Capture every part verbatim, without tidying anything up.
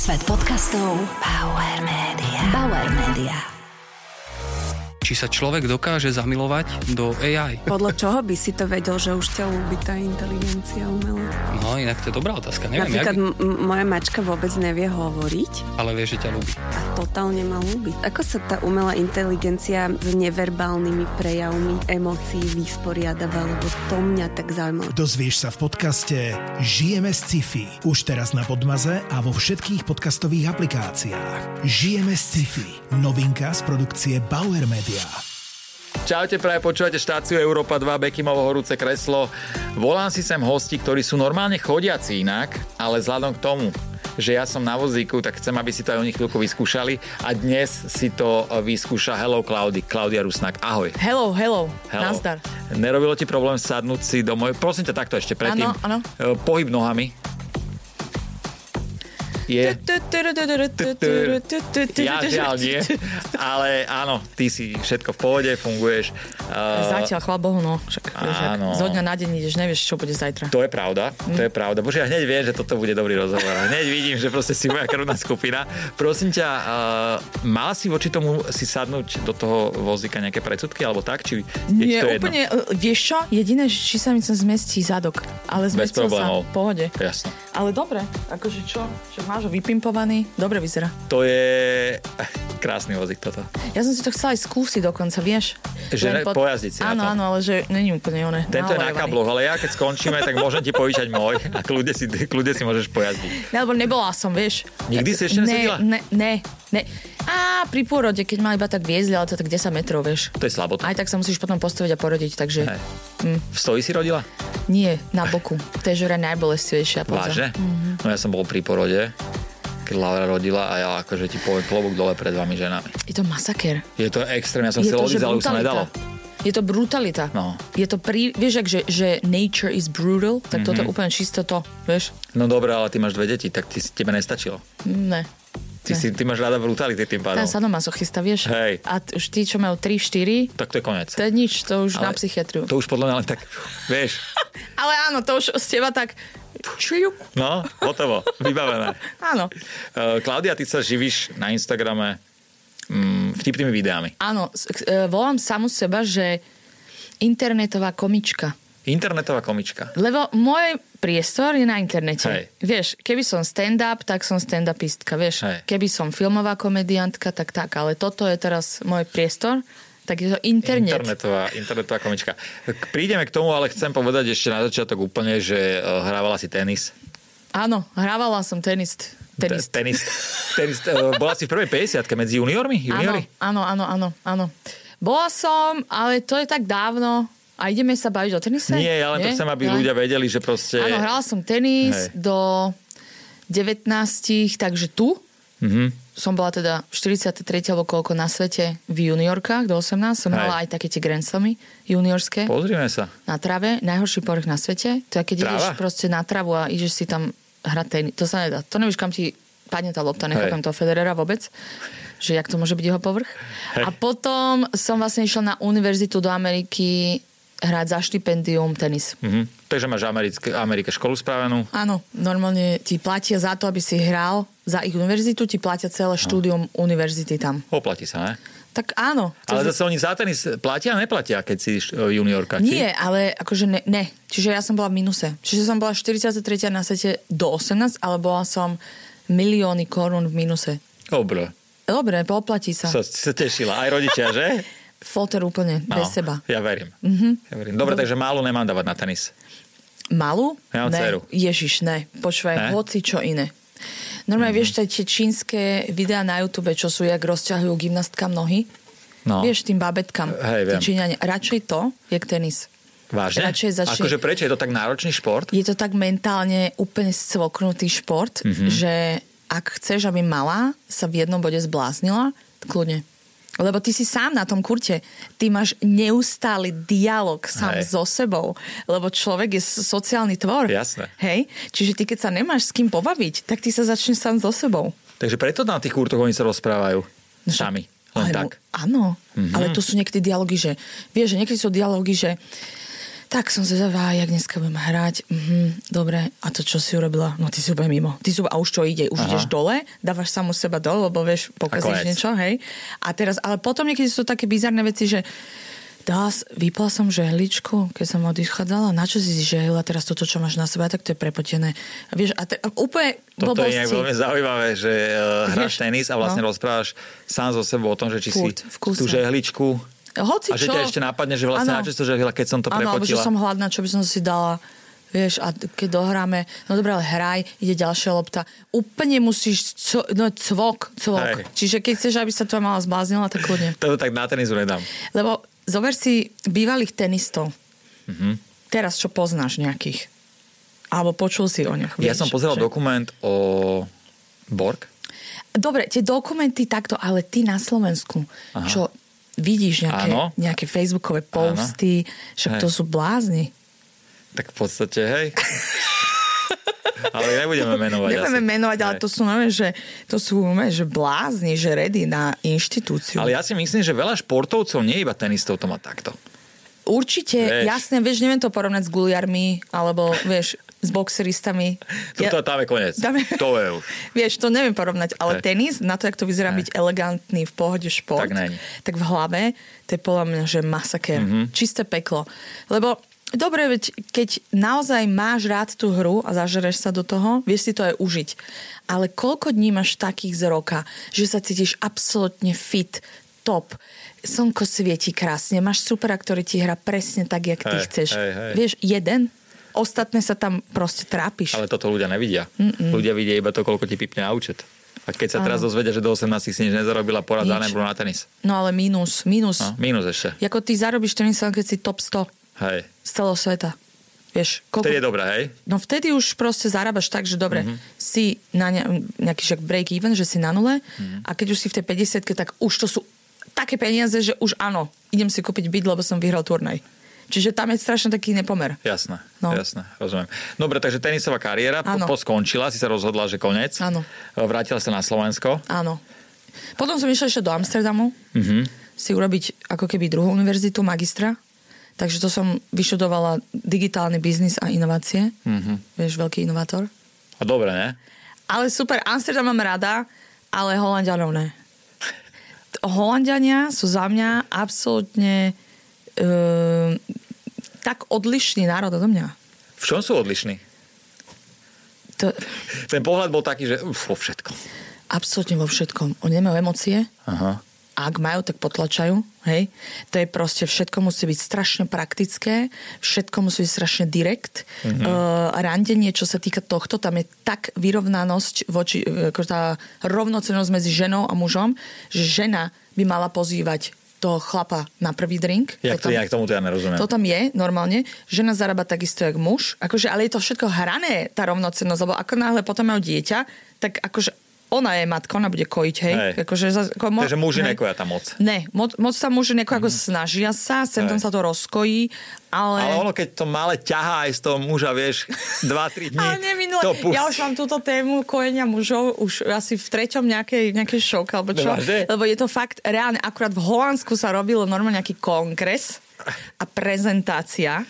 Svet podcastov Bauer Media. Bauer Media. Či sa človek dokáže zamilovať do á í? Podľa čoho by si to vedel, že už ťa ľúbi tá inteligencia umelá? No, inak to je dobrá otázka. Neviem, Napríklad jak... m- moja mačka vôbec nevie hovoriť. Ale vie, že ťa ľúbi. A totálne ma ľúbi. Ako sa tá umelá inteligencia s neverbálnymi prejavmi emócií vysporiadáva, lebo to mňa tak zaujímavé. Dozvieš sa v podcaste Žijeme z sci-fi. Už teraz na Podmaze a vo všetkých podcastových aplikáciách. Žijeme z sci-fi. Novinka z produkcie Bauer Media. Čaute, práve počúvate štáciu Európa dva, Bekimovo horúce kreslo. Volám si sem hosti, ktorí sú normálne chodiaci inak, ale vzhľadom k tomu, že ja som na vozíku, tak chcem, aby si to aj oni chvíľku vyskúšali. A dnes si to vyskúša Hello Klaudy, Klaudia Rusnák. Ahoj. Hello, hello, hello. Nazdar. Nerobilo ti problém sadnúť si do mojej... Prosím ťa takto ešte predtým. Áno, áno. Pohyb nohami. Je... Ja žiaľ nie, ale áno, ty si všetko v pohode, funguješ. Uh, Zatiaľ, chvála Bohu, no. Však, áno. Zo dňa na deň ideš, nevieš, čo bude zajtra. To je pravda, to je pravda. Bože, ja hneď viem, že toto bude dobrý rozhovor. Hneď vidím, že proste si moja krvná skupina. Prosím ťa, uh, mal si voči tomu si sadnúť do toho vozíka nejaké predsudky, alebo tak? Či nie, to úplne, jedno? Vieš čo? Jediné, či sa mi sem zmestí zadok. Ale zmestil sa, v pohode. Jasno. Ale dobre, akože čo? Však máš ho vypimpovaný, dobre vyzerá. To je krásny vozík toto. Ja som si to chcela aj skúsiť dokonca, vieš? Že ne, pod... pojazdiť si áno, na to. Áno, ale že není úplne oné. Tento je na kabloch, ale ja keď skončíme, tak môžem ti požičať môj a kľudne si, kľudne si môžeš pojazdiť. Ne, lebo nebola som, vieš. Nikdy si ešte nesedila? Ne, ne, ne. Á, pri pôrode, keď ma iba tak viezli, ale to tak desať metrov, vieš. To je slabota. Aj tak sa musíš potom postaviť a porodiť, takže... Mm. V stoji si rodila? Nie, na boku. To je žore najbolestivejšia poza. Vážne? Mm-hmm. No ja som bol pri porode, keď Laura rodila a ja akože ti poviem klobúk dole pred vami ženami. Je to masakér. Je to extrém, ja som chcel odísť, ale už sa nedalo. Je to brutalita. No. Je to prí... Vieš, ak, že, že nature is brutal, tak mm-hmm. toto je úplne čisto to, vieš? No dobré, ale ty máš dve deti, tak ty, tebe nestačilo. Ne. Ty, si, ty máš rada brutality tým pádom. Ten sadomasochista, vieš? Hej. A t- už tí, čo majú tri štyri... Tak to je koniec. To je nič, to už ale na psychiatriu. To už podľa mňa len tak, vieš. Ale áno, to už z teba tak... No, hotovo, vybavené. Áno. Uh, Klaudia, ty sa živíš na Instagrame mm, vtipnými videami. Áno, uh, volám samu seba, že internetová komička. Internetová komička. Lebo môj priestor je na internete. Hej. Vieš, keby som stand-up, tak som stand-upistka, vieš. Hej. Keby som filmová komediantka, tak tak. Ale toto je teraz môj priestor, tak je to internet. Internetová, internetová komička. Prídeme k tomu, ale chcem povedať ešte na začiatok úplne, že uh, hrávala si tenis. Áno, hrávala som tenis. Tenis. Tenis. tenis. Uh, bola si v prvej päťdesiatke medzi juniormi? Juniori? Áno, áno, áno, áno. Bola som, ale to je tak dávno. A ideme sa baviť o tenise? Nie, ja len Nie? to chcem, aby ja. ľudia vedeli, že proste... Áno, hrala som tenis Hej. do devätnásť, takže tu. Mhm. Som bola teda štyridsiate tretie alebo koľko na svete v juniorkách, do osemnásť. Som Hej. hrala aj také tie Grand Slamy juniorské. Pozrime sa. Na trave, najhorší povrch na svete. To je, keď Trava? ideš proste na travu a ideš si tam hrať tenis. To sa nedá. To nevíš, kam ti padne tá lopta. Nechápem toho Federera vôbec. Že jak to môže byť jeho povrch. Hej. A potom som vlastne išla na univerzitu do Ameriky hrať za štipendium tenis. Mm-hmm. Takže máš Americké, Amerike školu spravenú? Áno, normálne ti platia za to, aby si hral za ich univerzitu, ti platia celé štúdium no. univerzity tam. Oplatí sa, ne? Tak áno. Ale zase oni za tenis platia a neplatia, keď si juniorka? Či? Nie, ale akože ne, ne. Čiže ja som bola v minuse. Čiže som bola štyridsiate tretia na svete do osemnásť, ale bola som milióny korún v minuse. Dobre. Dobre, poplatí sa. Sa, sa tešila. Aj rodičia, že? Foter úplne, no, bez seba. Ja verím. Mm-hmm. Ja verím. Dobre, Dobre, takže málu nemám dávať na tenis. Malú? Ja mám ne. dceru. Ježiš, ne. Počúvaj, hoci čo iné. Normálne, mm-hmm. vieš, tie čínske videá na YouTube, čo sú, jak rozťahujú gymnastkám nohy? No. Vieš, tým babetkám. Hej, viem. Číňania. Radšej to, jak tenis. Vážne? Začne... Akože prečo? Je to tak náročný šport? Je to tak mentálne úplne svoknutý šport, mm-hmm. že ak chceš, aby malá sa v jednom bode zbláznila, kľudne. Lebo ty si sám na tom kurte. Ty máš neustály dialog sám Hej. so sebou. Lebo človek je sociálny tvor. Jasné. Hej? Čiže ty, keď sa nemáš s kým pobaviť, tak ty sa začneš sám so sebou. Takže preto na tých kurtoch oni sa rozprávajú. No, sami. Len ale tak. No, áno. Mm-hmm. Ale to sú niekedy dialógy, že... Vieš, že niekedy sú dialógy, že... tak som zvedavá, jak dneska budem hrať. Mhm, dobre, a to čo si urobila? No ty si úplne mimo. Ty si, a už čo ide? Už Aha. ideš dole? Dávaš samu seba dole, lebo vieš, pokazíš niečo, hej? A teraz, ale potom niekedy sú také bizarné veci, že dá, vypla som žehličku, keď som odchádzala. Na čo si si žehlila teraz toto, čo máš na sebe? Tak to je prepotené. Vieš, a te, úplne toto blbosti. je veľmi zaujímavé, že uh, hráš tenis a vlastne no. rozprávaš sám so sebou o tom, že či Furt, si tú žehličku Hoci a že čo? ťa ešte nápadne, že vlastne na čo to žehlila, keď som to ano, prepotila. Áno, alebo že som hladná, čo by som si dala. Vieš, a keď dohráme, no dobré, ale hraj, ide ďalšia lopta. Úplne musíš, co, no cvok, cvok. Hej. Čiže keď chceš, aby sa tvoja mala zbláznila, tak kľudne. To tak na tenisu nedám. Lebo zober si bývalých tenistov. Mhm. Teraz, čo poznáš nejakých. Alebo počul si o nich. Ja som pozeral že... dokument o Borg. Dobre, tie dokumenty takto, ale ty na Slovensku, Aha. čo vidíš nejaké, nejaké facebookové posty, Áno. však hej. to sú blázni. Tak v podstate, hej. Ale nebudeme menovať. Nebudeme asi. menovať, ale hej. to sú, neviem, že, to sú neviem, že blázni, že ready na inštitúciu. Ale ja si myslím, že veľa športovcov, nie iba tenistov, to má takto. Určite, vieš. jasne, vieš, neviem to porovnať s guliarmi, alebo vieš, s boxeristami. Toto ja, tam je koniec. Dáme, to je už. Vieš, to neviem porovnať, ale hey. tenis, na to, jak to vyzerá hey. byť elegantný, v pohode šport, tak, tak v hlave, to je podľa mňa, že masaker. Mm-hmm. Čisté peklo. Lebo, dobre, veď, keď naozaj máš rád tú hru a zažereš sa do toho, vieš si to aj užiť. Ale koľko dní máš takých z roka, že sa cítiš absolútne fit, top, slnko svieti krásne, máš supera, ktorý ti hrá presne tak, jak ty hey, chceš. Hey, hey. Vieš, jeden, ostatné sa tam proste trápiš. Ale toto ľudia nevidia. Mm-mm. Ľudia vidia iba to, koľko ti pipne na účet. A keď sa teraz dozvedia, že do osemnástich si nič nezarobila, porada nebolo na tenis. No ale mínus, mínus. No, mínus ešte. Jako ty zarobíš tenis, keď si top sto. Hej. Z celého sveta. Vieš, koľko... Vtedy je dobré, hej? No vtedy už proste zarábaš tak, že dobre, mm-hmm. si na ne... nejaký však break even, že si na nule mm-hmm. a keď už si v tej päťdesiatke, tak už to sú také peniaze, že už áno, idem si kúpiť byt, lebo som vyhral turnaj. Čiže tam je strašne taký nepomer. Jasné, no. jasné, rozumiem. Dobre, takže tenisová kariéra po, po skončila, si sa rozhodla, že koniec. Áno. Vrátila sa na Slovensko. Áno. Potom som išla ešte do Amsterdamu mm-hmm. si urobiť ako keby druhú univerzitu, magistra. Takže to som vyštudovala digitálny biznis a inovácie. Mm-hmm. Vieš, veľký inovátor. A dobre, ne? Ale super, Amsterdam mám rada, ale Holanďanov ne. Holanďania sú za mňa absolútne Uh, tak odlišný národ odo mňa. V čom sú odlišní? To... Ten pohľad bol taký, že uf, vo všetkom. Absolútne vo všetkom. Oni nemajú emócie. Aha. Ak majú, tak potlačajú. Hej? To je proste, všetko musí byť strašne praktické, všetko musí byť strašne direkt. Mm-hmm. Uh, randenie, čo sa týka tohto, tam je tak vyrovnanosť voči, ako tá rovnocennosť medzi ženou a mužom, že žena by mala pozývať toho chlapa na prvý drink. Jak to, ja k tomu to ja nerozumiem. To tam je normálne. Žena zarába takisto jak muž. Akože, ale je to všetko hrané, tá rovnocennosť, lebo ako náhle potom majú dieťa, tak akože ona je matka, ona bude kojiť, hej. hej. Akože, ako mo- Takže muži nekoja tam moc. Ne, moc, moc tam muži nekoja, mm. ako snažia sa, sem tam sa to rozkojí, ale... Ale ono, keď to malé ťahá aj z toho muža, vieš, dva tri dní, to pustí. Ja už mám túto tému kojenia mužov už asi v treťom nejakej, nejakej šok, alebo čo. Nevážne? Lebo je to fakt reálne. Akurát v Holandsku sa robilo normálne nejaký kongres a prezentácia,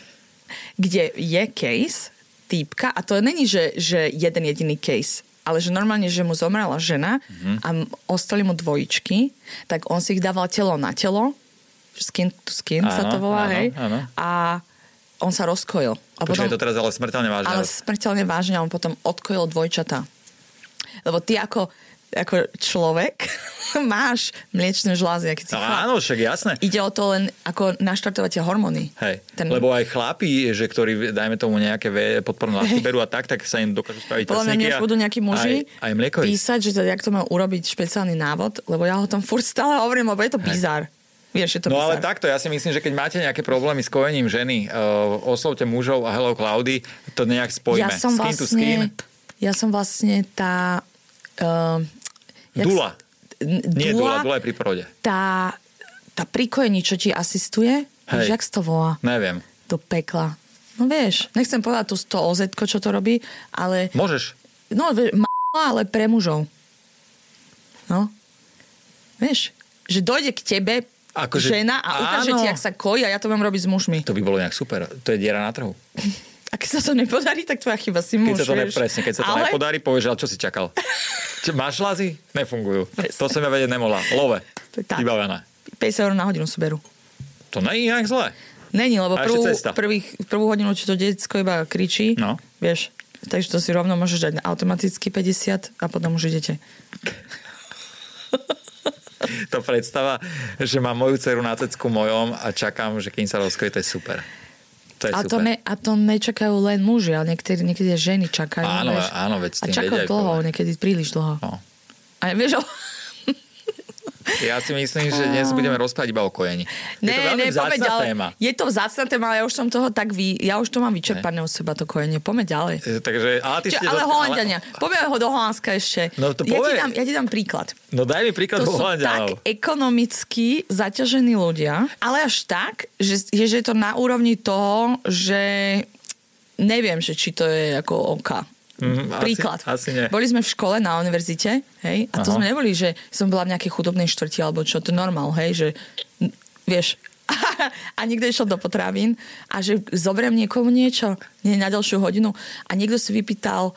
kde je case, týpka, a to není, že, že jeden jediný case, ale že normálne, že mu zomrela žena mm-hmm. a ostali mu dvojičky, tak on si ich dával telo na telo, skin to skin áno, sa to volá, áno, hej, áno. A on sa rozkojil. A Počkej, potom, je to teraz ale smrteľne vážne. Ale smrteľne vážne a on potom odkojil dvojčatá. Lebo ty ako, ako človek máš mliečne žlázy. No, áno, však jasné. Ide o to len ako naštartovať tie hormóny. Hej, Ten... lebo aj chlapi, že ktorí, dajme tomu nejaké podporné látky berú a tak, tak sa im dokážu spraviť podľa mňa, než budú nejakí muži aj, aj písať, že to, jak to má urobiť špeciálny návod, lebo ja ho tam furt stále hovorím, lebo je to bizár. Vieš, je to no bizár. Ale takto, ja si myslím, že keď máte nejaké problémy s kojením ženy, uh, oslovte mužov a hello Klaudy, to nejak spojíme. Ja som skin vlastne, to skin. Ja som vlastne tá... Uh, Dula. Nie, dula, dula je pri porode. Tá, tá prikojení, čo ti asistuje, vieš, jak to volá? Neviem. Do pekla. No vieš, nechcem povedať tu sto ó zet, čo to robí, ale... Môžeš. No, m***a, ale pre mužov. No. Vieš, že dojde k tebe ako žena a ukáže ti, jak sa kojí a ja to mám robiť s mužmi. To by bolo nejak super. To je diera na trhu. A keď sa to nepodarí, tak tvoja chyba si muž. Keď sa to nepresne, keď sa to ale... nepodarí, povieš, ale čo si čakal? Máš lázy? Nefungujú. Presne. To som ja vedieť nemohla. Love. Vybavené. päťdesiat eur na hodinu sú berú. To nie je nejak zlé. Není, lebo prvú, prvých, prvú hodinu, či to detsko iba kričí, no. Vieš, takže to si rovno môžeš dať automaticky päťdesiat a potom už idete. To predstava, že mám moju dceru na cecku mojom a čakám, že kým sa rozkojí, to je super. To je a, super. To ne, a to nečakajú len muži, ale niekedy, niekedy ženy čakajú. Áno, vieš, áno, veď s tým a čakajú dlho, povedať. Niekedy príliš dlho. No. A vieš, ja si myslím, že dnes budeme rozprávať iba o kojení. Je ne, to veľmi vzácna téma. Je to vzácna téma, ale ja už som toho tak vy, ja už to mám vyčerpané od seba, to kojenie. Poďme ďalej. Takže, ale ty Čiže, ale Holanďania. Ale... Poďme ho do Holandska ešte. No to ja, ti dám, ja ti dám príklad. No daj mi príklad Holanďanov. To sú tak ekonomicky zaťažení ľudia, ale až tak, že, že je to na úrovni toho, že neviem, že či to je ako oka. Mm, príklad. Asi, asi boli sme v škole na univerzite, hej, a to Aha. sme neboli, že som bola v nejakej chudobnej štvrti, alebo čo, to je normál, hej, že vieš, a niekto išiel do potravín a že zoberiem niekomu niečo, nie na ďalšiu hodinu a niekto si vypýtal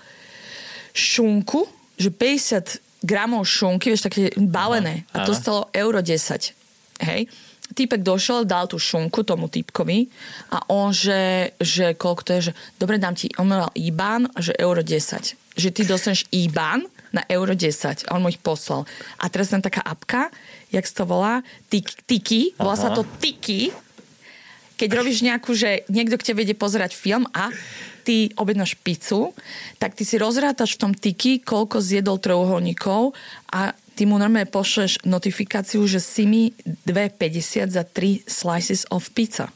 šunku, že päťdesiat gramov šunky, vieš, také balené Aha. a to stalo euro desať, hej. Týpek došiel, dal tú šunku tomu týpkovi a on, že, že koľko to je, že dobre, dám ti, on mal í bán, že euro desať. Že ty dostaneš í bán na euro desať. A on mu ich poslal. A teraz tam taká apka, jak sa to volá, Tiki, volá sa to Tiki. Keď robíš nejakú, že niekto k tebe ide pozerať film a ty objednáš pizzu, tak ty si rozrátaš v tom Tiki, koľko zjedol trojuholníkov a ty mu normálne pošleš notifikáciu, že si mi dva päťdesiat za tri slices of pizza.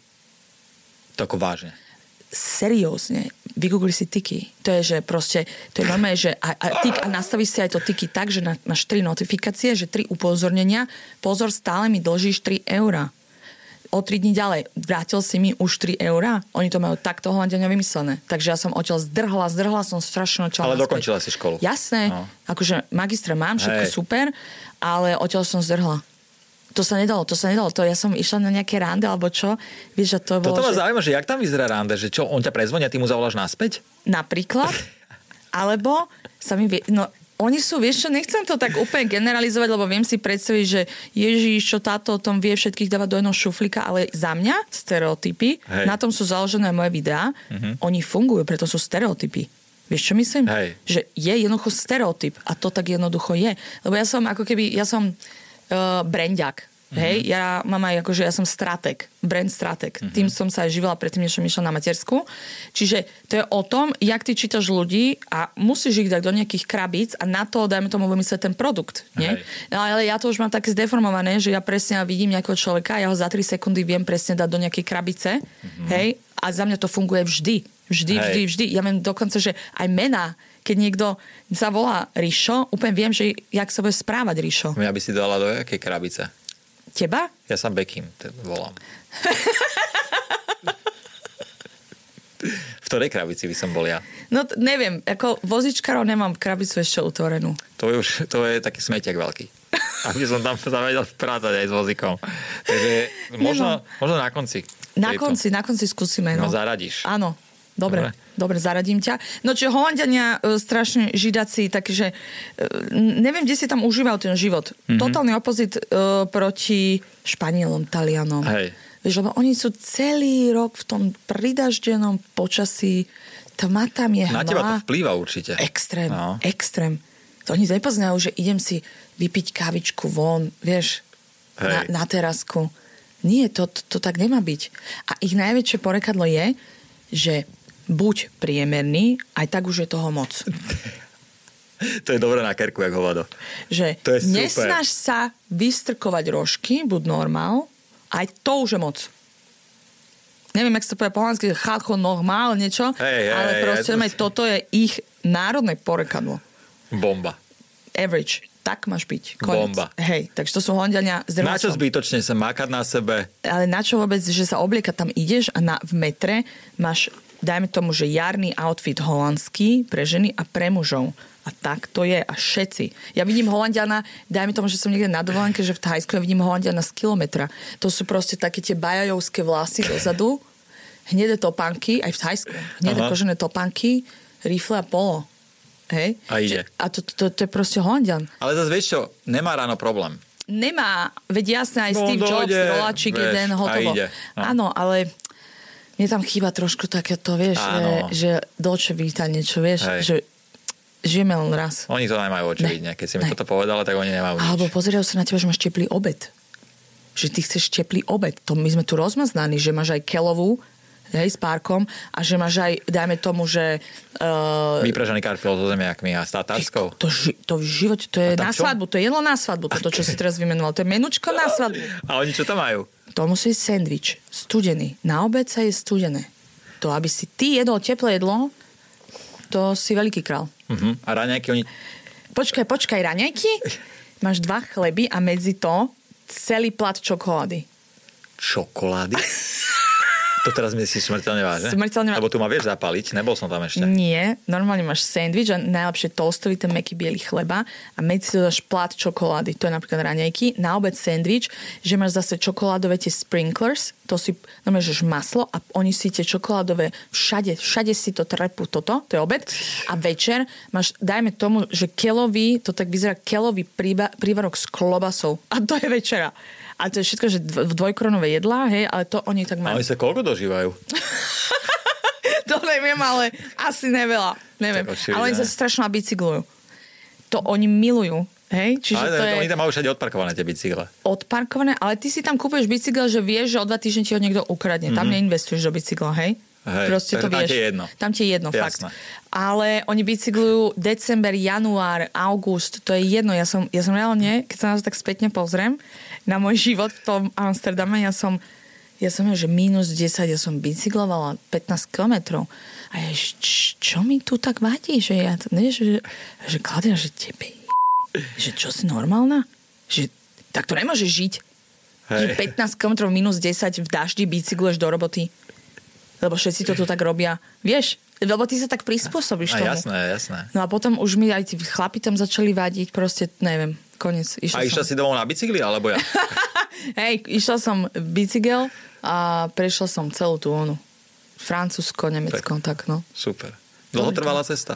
To ako vážne? Seriózne. Vygoogli si Tiki. To je, že proste, to je normálne, že a, a, tik, a nastavíš si aj to Tiki tak, že na, máš tri notifikácie, že tri upozornenia. Pozor, stále mi dlžíš tri eurá. O tri dní ďalej, vrátil si mi už tri eurá. Oni to majú takto Holanďania vymyslené. Takže ja som odtiaľ zdrhla, zdrhla som strašne čala. Ale dokončila si školu. Jasné. No. Akože magistra mám, všetko Hej. super, ale odtiaľ som zdrhla. To sa nedalo, to sa nedalo. To ja som išla na nejaké rande, alebo čo. Vieš, že to bolo, Toto ma že... zaujíma, že jak tam vyzerá rande? Že čo, on ťa prezvonia, ty mu zavoláš naspäť? Napríklad. Alebo sa mi... Vie... No, oni sú, vieš čo, nechcem to tak úplne generalizovať, lebo viem si predstaviť, že Ježiš, čo táto o tom vie všetkých dávať do jedného šuflíka, ale za mňa stereotypy, Hej. na tom sú založené moje videá, uh-huh. oni fungujú, preto sú stereotypy. Vieš, čo myslím? Hej. Že je jednoducho stereotyp a to tak jednoducho je. Lebo ja som ako keby, ja som uh, brandiak. Hej, mm-hmm. ja mám aj akože, ja som stratég, brand stratég. Mm-hmm. Tým som sa aj živila predtým, než som išla na matersku. Čiže to je o tom, jak ty čítaš ľudí a musíš ich dať do nejakých krabíc a na to, dajme tomu, vymyslieť ten produkt. Nie? No, ale ja to už mám také zdeformované, že ja presne vidím nejakého človeka, ja ho za tri sekundy viem presne dať do nejakej krabice. Mm-hmm. Hej, a za mňa to funguje vždy. Vždy, Hej. vždy, vždy. Ja viem dokonca, že aj mená, keď niekto sa volá Rišo, úplne viem, že jak sa bude správať Rišo. Mňa by si dala do jakej krabice? Teba? Ja som Bekim, volám. V ktorej krabici by som bol ja? No t- neviem, ako vozičkarov nemám krabicu ešte utvorenú. To je už, to je taký smetiak veľký. Aby som tam sa vedel sprátať aj s vozíkom. Takže možno, možno na konci. Na tejto. konci, na konci skúsime. No, no zaradíš. Áno. Dobre, dobre, dobre, zaradím ťa. No čiže Holanďania e, strašne židaci, takže e, neviem, kde si tam užíval ten život. Mm-hmm. Totálny opozit e, proti Španielom, Talianom. Hej. Vieš, lebo oni sú celý rok v tom pridaždenom počasí, tma tam je hmla. Na teba to vplýva určite. Extrém, no. extrém. To oni nepoznajú, že idem si vypiť kávičku von, vieš, na, na terasku. Nie, to, to, to tak nemá byť. A ich najväčšie porekadlo je, že buď priemerný, aj tak už je toho moc. To je dobré na kerku, jak hovado. Že to je super. Nesnaž sa vystrkovať rožky, buď normál, aj to už je moc. Neviem, jak sa to povie po holandsky, chácho normál, niečo, hey, hey, ale proste hey, to... toto je ich národné porekadlo. Bomba. Average. Tak máš byť. Koniec. Bomba. Hej, takže to sú Holanďania s Na čo zbytočne sa mákať na sebe? Ale na čo vôbec, že sa obliekať tam ideš a na, v metre máš, dajme tomu, že jarný outfit holandský pre ženy a pre mužov. A tak to je. A všetci. Ja vidím Holandiana, dajme tomu, že som niekde na dovolenke, že v Thajsku ja vidím Holandiana z kilometra. To sú proste také tie bajajovské vlasy dozadu, hnedé topánky, aj v Thajsku. Hnedé kožené topánky, rifle a polo. Hej? A ide. A to, to, to, to je proste Holandian. Ale zase vieš čo, nemá ráno problém. Nemá. Veď jasné, aj no, Steve dojde, Jobs, roláčik jeden, hotovo. No. Áno, ale mne tam chýba trošku takéto, vieš, že, že Dolce Vita niečo, vieš, Hej. že žijeme len raz. Oni to nemajú očividne. Keď si mi ne. toto povedala, tak oni nemajú nič. Alebo pozerajú sa na teba, že máš teplý obed. Že ty chceš teplý obed. To my sme tu rozmaznaní, že máš aj kelovú, hej, s párkom a že máš aj, dajme tomu, že... Uh, Vypražený karfil so zemiakmi a s tatárskou. To, to v živote, to je na čo? svadbu, to je jedlo na svadbu, toto, čo si teraz vymenoval. To je menučko na svadbu. A oni čo tam majú? To musí sendvič, studený. Na obed sa je studené. To, aby si ty jedol teplé jedlo, to si veľký král. Uh-huh. A raňajky oni... Počkaj, počkaj, raňajky? Máš dva chleby a medzi to celý plat čokolády. Čokolády? To teraz myslíš smrteľne vážne? Smrteľne vážne. Lebo tu ma vieš zapaliť, nebol som tam ešte. Nie, normálne máš sendvič a najlepšie toastový, ten mäkký biely chleba a medzi to dáš plát čokolády. To je napríklad raňajky. Na obed sendvič, že máš zase čokoládové tie sprinklers, to si, normálne, že maslo a oni si tie čokoládové všade, všade si to trepú toto, to je obed. A večer máš, dajme tomu, že kelový, to tak vyzerá kelový príba, prívarok s klobasou. A to je večera. A to je všetko, že v dvojkoronové jedlá, hej, ale to oni tak majú. A oni sa koľko dožívajú? To neviem, ale asi neveľa. Neviem. Ale oni sa strašne bicyklujú. To oni milujú. Hej? Čiže ale to je... oni tam majú všade odparkované tie bicykle. Odparkované, ale ty si tam kúpuješ bicykel, že vieš, že o dva týždne ti ho niekto ukradne. Mm-hmm. Tam neinvestuješ do bicykla, hej? Hej, proste to vieš. Tam ti je jedno. Tam ti je jedno, Jasné. fakt. Ale oni bicyklujú december, január, august, to je jedno. Ja som, ja som reálne, keď sa na to tak spätne pozriem, na môj život v tom Amsterdame, ja som, ja som že mínus desať, ja som bicyklovala pätnásť kilometrov. A ja, č, čo mi tu tak vadí? Že ja, ne, že, že Klaudia, že tebe, že čo si normálna? Že tak to nemôžeš žiť. Hej. Že pätnásť kilometrov minus desať v daždi bicykluješ do roboty. Lebo všetci to tu tak robia. Vieš? Lebo ty sa tak prispôsobíš tomu. A jasné, jasné. No a potom už mi aj tí chlapi tam začali vadiť, proste, neviem, koniec. Išla a išla som... si domov na bicykli, alebo ja? Hej, išla som bicykel a prešla som celú tú onu. Francúzsko, Nemecko, tak, tak no. Super. Dlho trvala cesta?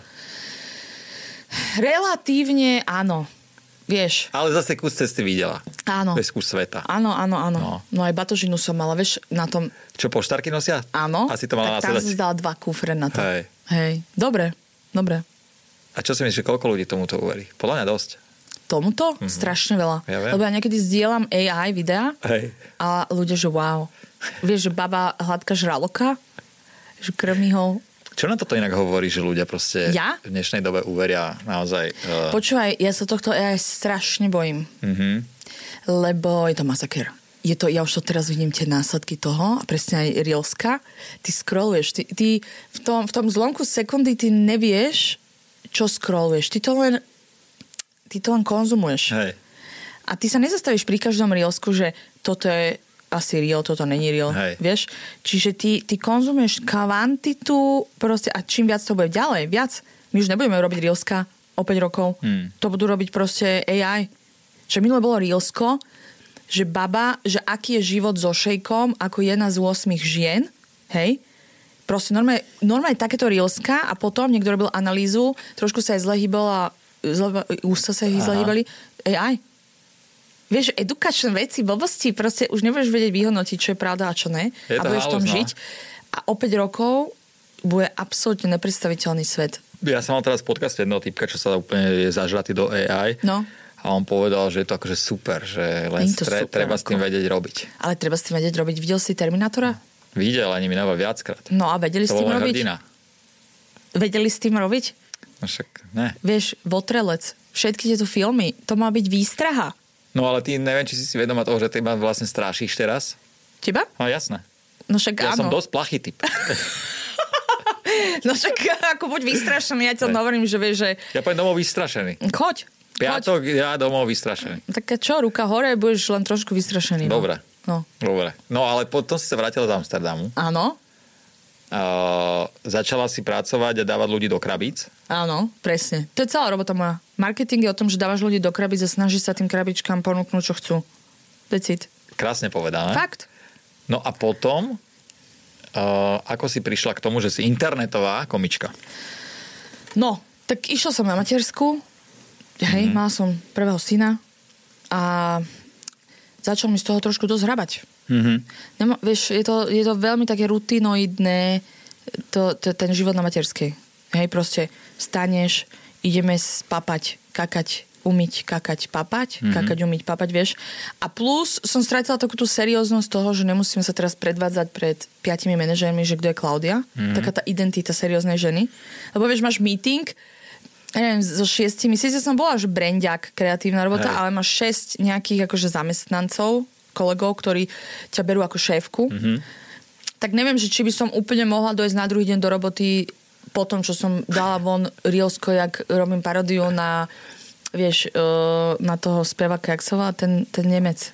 Relatívne áno. Vieš. Ale zase kus cesty videla. Áno. Bez kus sveta. Áno, áno, áno. No. no aj batožinu som mala, vieš, na tom... Čo, poštárky nosia? Áno. Asi to mala tak tam si dala dva kufre na to. Hej. Hej. Dobre, dobre. A čo si myslíš, že koľko ľudí tomuto uverí? Podľa mňa dosť. Tomuto? Mm-hmm. Strašne veľa. Ja viem. Lebo ja niekedy zdieľam á í videá Hej. a ľudia, že wow. Vieš, že baba hladká žraloka, že krmí ho... Čo na toto inak hovorí, že ľudia proste ja? v dnešnej dobe uveria naozaj... Uh... Počúvaj, ja sa tohto á í strašne bojím. Mm-hmm. Lebo je to masakér. Je to, ja už to teraz vidím tie následky toho a presne aj Reelska. Ty scrolluješ. Ty, ty v, tom, v tom zlomku sekundy ty nevieš, čo scrolluješ. Ty to len, ty to len konzumuješ. Hej. A ty sa nezastavíš pri každom Reelsku, že toto je asi real, toto není real, Hej. vieš? Čiže ty, ty konzumuješ kvantitu proste a čím viac to bude ďalej, viac. My už nebudeme robiť Reelska o päť rokov. Hmm. To budú robiť proste á í. Čo minule bolo Reelsko, že baba, že aký je život so šejkom ako jedna z ôsmich žien, hej? Proste normálne, normálne takéto Reelska a potom niekto robil analýzu, trošku sa aj zle hýbala, zle, ústa sa zle hýbali, á í. Vieš, edukačné veci, blbosti, proste už nebudeš vedieť vyhodnotiť, čo je pravda a čo ne. A budeš v tom žiť. A o päť rokov bude absolútne nepredstaviteľný svet. Ja som mal teraz podcast jedného typka, čo sa úplne je zažratý do á í. No. A on povedal, že je to akože super, že len tre, super, treba s tým vedieť robiť. Ale treba s tým vedieť robiť. Videl si Terminátora? Videl, ani mi nové viackrát. No a vedeli s tým robiť? Hrdina. Vedeli s tým robiť? No však, ne. Vieš, Votrelec, všetky tieto filmy, to má byť výstraha. No ale ty neviem, či si si vedomá toho, že ty ma vlastne strášíš teraz. Teba? No jasné. No však ja áno. som dosť plachý typ. No však ako buď vystrašený, ja ti hovorím, že vieš, že... Ja poviem domov vystrašený. Choď. Piatok, choď. Ja domov vystrašený. Tak čo, ruka hore, budeš len trošku vystrašený. Dobre. No. Dobre. No ale potom si sa vrátila do Amsterdamu. Áno. uh, začala si pracovať a dávať ľudí do krabíc. Áno, presne. To je celá robota moja. Marketing je o tom, že dávaš ľudí do krabíc a snažíš sa tým krabičkám ponúknuť, čo chcú. Decid. Krásne povedané. Fakt. No a potom, uh, ako si prišla k tomu, že si internetová komička? No, tak išla som na matersku, hej, mm-hmm. mala som prvého syna a začal mi z toho trošku dosť hrabať. Mm-hmm. Nemo, vieš, je to, je to veľmi také rutinoidné, to, to, ten život na materskej. Hej, proste staneš, ideme spapať, kakať, umyť, kakať, papať, mm-hmm. kakať, umyť, papať, vieš. A plus som stratila takú tú serióznosť toho, že nemusíme sa teraz predvádzať pred piatimi manažérmi, že kto je Klaudia. Mm-hmm. Taká tá identita serióznej ženy. Lebo vieš, máš meeting, ja neviem, so šiestimi, síce som bola, že brandiak, kreatívna robota, hej. Ale máš šesť nejakých akože zamestnancov, kolegov, ktorí ťa berú ako šéfku. Mm-hmm. Tak neviem, že či by som úplne mohla dojsť na druhý deň do roboty po tom, čo som dala von Reelsko, jak robím parodiu na, vieš, uh, na toho speváka, jak sa volá, ten, ten Nemec.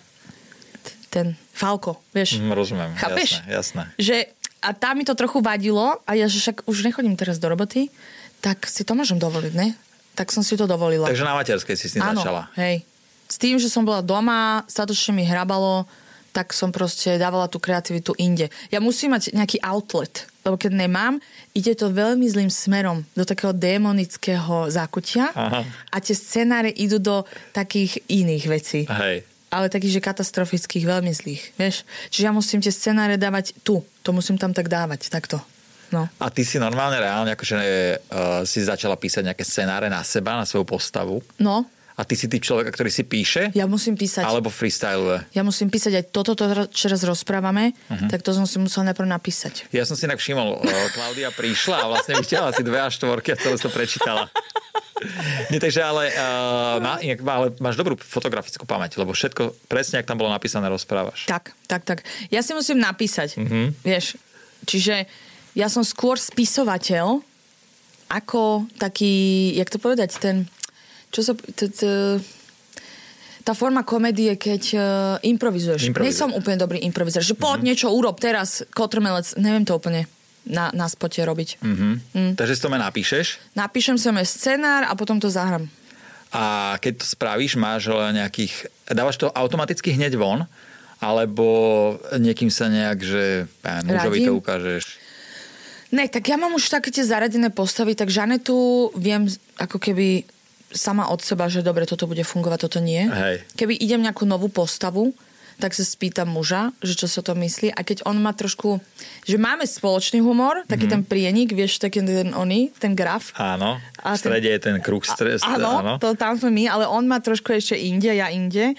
Ten Falko, vieš. Mm, rozumiem, chápeš? jasné, jasné. Že, a tam mi to trochu vadilo a ja, že však už nechodím teraz do roboty, tak si to môžem dovoliť, ne? Tak som si to dovolila. Takže na materskej si s tým áno, začala. Hej. S tým, že som bola doma, statočne mi hrabalo, tak som proste dávala tú kreativitu inde. Ja musím mať nejaký outlet, lebo keď nemám, ide to veľmi zlým smerom do takého démonického zákutia. Aha. A tie scenáre idú do takých iných vecí. Hej. Ale takých, že katastrofických, veľmi zlých. Vieš? Čiže ja musím tie scenáre dávať tu. To musím tam tak dávať, takto. No. A ty si normálne reálne akože uh, si začala písať nejaké scenáre na seba, na svoju postavu? No. A ty si typ človeka, ktorý si píše? Ja musím písať. Alebo freestyluje? Ja musím písať aj toto, to, čo raz rozprávame, uh-huh. tak to som si musel najprv napísať. Ja som si inak všimol, Klaudia prišla a vlastne vyťahla si dve a štvorky a celé to prečítala. Nie, takže ale, uh, má, ale máš dobrú fotografickú pamäť, lebo všetko presne, jak tam bolo napísané, rozprávaš. Tak, tak, tak. Ja si musím napísať, uh-huh. vieš. Čiže ja som skôr spisovateľ ako taký, jak to povedať, ten... Čo sa... T, t, tá forma komédie, keď uh, improvizuješ. Nie som úplne dobrý improvizér. Že poď mm-hmm. niečo urob teraz, kotrmelec. Neviem to úplne na, na spote robiť. Mm-hmm. Mm. Takže si to me napíšeš? Napíšem si me scenár a potom to zahrám. A keď to spravíš, máš nejakých... Dávaš to automaticky hneď von? Alebo niekým sa nejak, že ja, mužovi to ukážeš? Ne, tak ja mám už také tie zaradené postavy, tak Žanetu viem ako keby... sama od seba, že dobre, toto bude fungovať, toto nie. Hej. Keby idem nejakú novú postavu, tak sa spýtam muža, že čo sa to myslí. A keď on má trošku... Že máme spoločný humor, taký mm-hmm. ten prienik, vieš, taký ten oný, ten graf. Áno, a v strede ten... je ten kruh. Stre... Áno, áno, to tam sme my, ale on má trošku ešte inde, ja inde.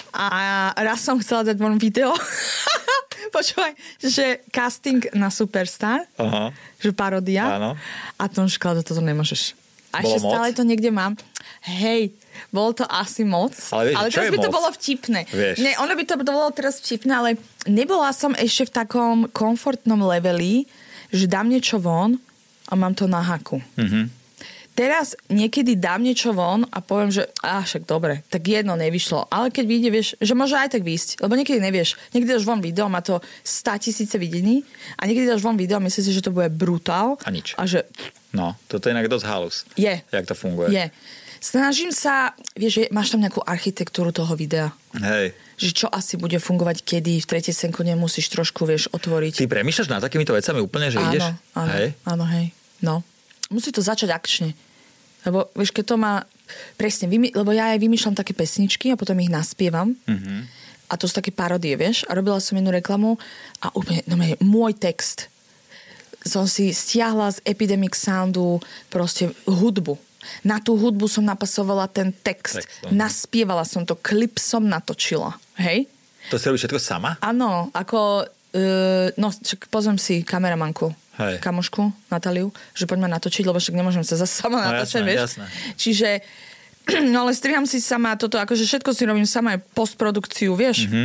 A raz som chcela dať von video. Počúvaj, že casting na Superstar, aha. že parodia. Áno. A tom škoda, toto nemôžeš. A ešte stále to niekde mám. Hej, bolo to asi moc. Ale, vieš, ale teraz by moc? To bolo vtipné. Vieš. Ne, ono by to bolo teraz vtipné, ale nebola som ešte v takom komfortnom leveli, že dám niečo von a mám to na haku. Mm-hmm. Teraz niekedy dám niečo von a poviem, že á, však dobre, tak jedno nevyšlo. Ale keď vyjde, vieš, že môže aj tak výjsť. Lebo niekedy nevieš. Niekedy dáš von video, má to státisíce videní a niekedy dáš von video a myslíš si, že to bude brutál. A nič. A že... No, toto je inak dosť halus. Je. Jak to funguje. Je. Snažím sa, vieš, máš tam nejakú architektúru toho videa. Hej. Že čo asi bude fungovať, kedy v tretej sekunde musíš trošku, vieš, otvoriť. Ty premýšľaš nad takýmito vecami úplne, že áno, ideš? Áno, hej? áno, hej. No. Musí to začať akčne. Lebo, vieš, keď to má... Presne, vymy... lebo ja aj vymýšľam také pesničky a potom ich naspievam. Mm-hmm. A to sú také parodie, vieš. A robila som jednu reklamu a úplne, no môj text som si stiahla z Epidemic Soundu proste hudbu. Na tú hudbu som napasovala ten text. Textom. Naspievala som to, klip som natočila. Hej? To si robíš všetko sama? Áno, ako... Uh, no, čak pozvem si kameramanku. Hej. Kamošku, Natáliu, že poďme natočiť, lebo však nemôžem sa zase sama no, natočiť, vieš. Jasné. Čiže, no ale striham si sama toto, akože všetko si robím sama, aj postprodukciu, vieš. Mm-hmm.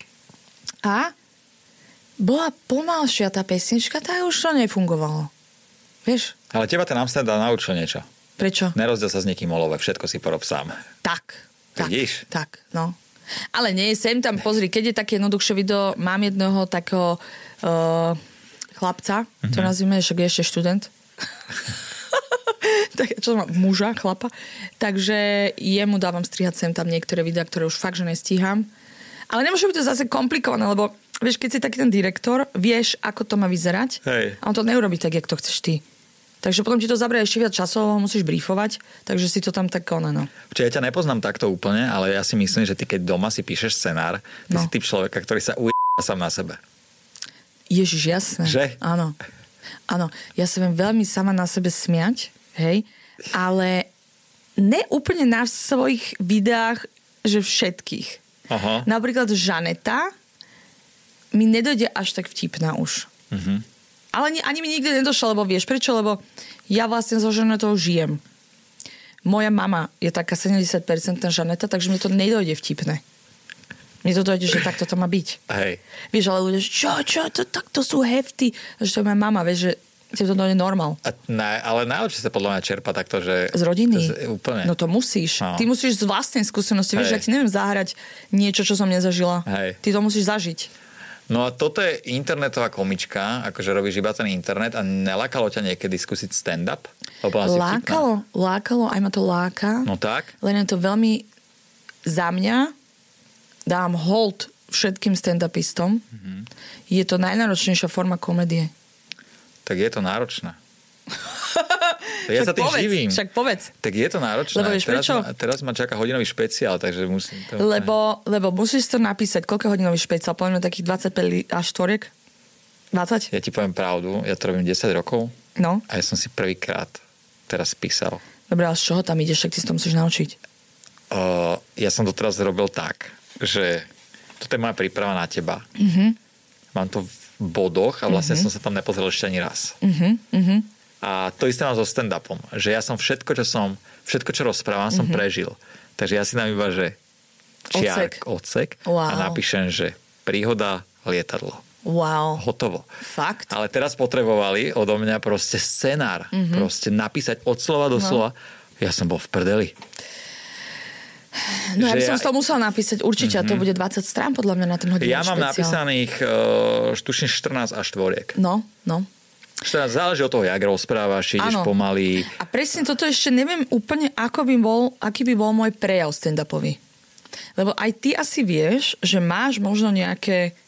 A bola pomalšia tá pesnička, tá už to nefungovalo. Vieš? Ale teba ten Amsterdam naučil niečo. Prečo? Nerozdiel sa s niekým olove, všetko si porob sám. Tak. Tak, vidíš? Tak, no. Ale nie, sem tam, pozri, keď je také jednoduchšie video, mám jedného takého uh, chlapca, mm-hmm. to nazvime, však je ešte študent. Tak, čo mám, muža, chlapa. Takže jemu dávam strihať sem tam niektoré videá, ktoré už fakt, že nestíham. Ale nemôže byť to zase komplikované, lebo vieš, keď si taký ten direktor, vieš, ako to má vyzerať. Hej. A on to neurobí tak, jak to chceš ty. Takže potom ti to zabrie ešte viac časov, musíš briefovať, takže si to tam tak koná, no. Čiže ja ťa nepoznám takto úplne, ale ja si myslím, že ty keď doma si píšeš scenár, ty no. si typ človeka, ktorý sa uj*** sám na sebe. Ježiš, jasné. Že? Áno. Áno, ja sa viem veľmi sama na sebe smiať, hej, ale ne úplne na svojich videách, že všetkých. Aha. Napríklad Žaneta mi nedojde až tak vtipná už. Mhm. Ale ani, ani mi nikdy nedošlo, lebo vieš prečo? Lebo ja vlastne so Žanetou žijem. Moja mama je taká sedemdesiat percent Žaneta, takže mi to nedojde vtipné. Mne to dojde, že takto to má byť. Hej. Vieš, ale ľudia, čo, čo, to, takto sú hefty. Že to je moja mama, vieš, že ti to dojde normál. A ne, ale najlepšie sa podľa mňa čerpa takto, že... Z rodiny? Z, úplne. No to musíš. No. Ty musíš z vlastnej skúsenosti. Vieš, ja ti neviem zahrať niečo, čo som nezažila. Hej. Ty to musíš zažiť. No a toto je internetová komička, akože robíš iba ten internet a nelákalo ťa niekedy skúsiť stand-up? Lákalo, lákalo, aj ma to láka. No tak? Len je to veľmi za mňa, dám hold všetkým stand-upistom. Mm-hmm. Je to najnáročnejšia forma komédie. Tak je to náročné. Ja však sa tým povedz, živím. Však povedz. Tak je to náročné. Lebo vieš teraz, prečo? ma, teraz ma čaká hodinový špeciál, takže musím to... Lebo, lebo musíš to napísať. Koľko hodinový špeciál? Poviem takých dvadsaťpäť až štvoriek? dvadsať? Ja ti poviem pravdu, ja to robím desať rokov no. a ja som si prvýkrát teraz písal. Dobre, ale z čoho tam ideš, však ty si to musíš naučiť? Uh, ja som to teraz robil tak, že toto je moja príprava na teba. Mm-hmm. Mám to v bodoch a vlastne mm-hmm. som sa tam nepozrel ešte ani raz. Mm-hmm. A to isté mám so stand-upom, že ja som všetko, čo som, všetko, čo rozprávam, som mm-hmm. prežil. Takže ja si dám iba, že čiark, odsek wow. a napíšem, že príhoda, lietadlo. Wow. Hotovo. Fakt? Ale teraz potrebovali odo mňa proste scenár. Mm-hmm. Proste napísať od slova do no. slova. Ja som bol v prdeli. No ja by som ja... to musel napísať určite mm-hmm. a to bude dvadsať strán podľa mňa na ten hodinový Ja mám špeciál. napísaných uh, tuším štrnásť až štvoriek. No, no. štrnásť záleží od toho, jak rozprávaš, ideš ano. Pomaly. A presne toto ešte neviem úplne, ako by bol, aký by bol môj prejav stand-upový. Lebo aj ty asi vieš, že máš možno nejaké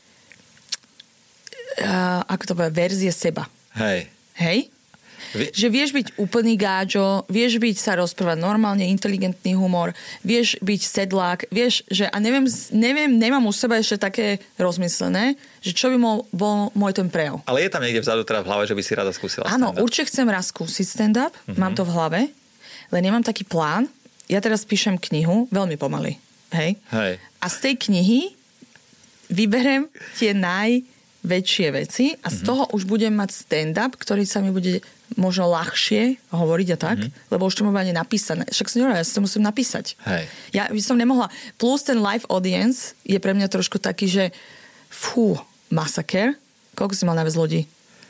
uh, ako to povie, verzie seba. Hej. Hej? Vie... Že vieš byť úplný gáčo, vieš byť sa rozprávať normálne, inteligentný humor, vieš byť sedlák, vieš, že a neviem, neviem, nemám u seba ešte také rozmyslené, že čo by bol, bol môj ten prejav. Ale je tam niekde vzadu teda v hlave, že by si rada skúsila stand-up. Áno, určite chcem raz skúsiť stand-up, mm-hmm. mám to v hlave, len nemám taký plán. Ja teraz píšem knihu, veľmi pomaly. Hej? Hej. A z tej knihy vyberem tie najväčšie veci a z toho už budem mať stand-up, ktorý sa mi bude možno ľahšie hovoriť a tak, mm-hmm. lebo už to mám ani napísané. Však som ja si to musím napísať. Hej. Ja by som nemohla. Plus ten live audience je pre mňa trošku taký, že fú, masaker. Koľko si mal najviac ľudí?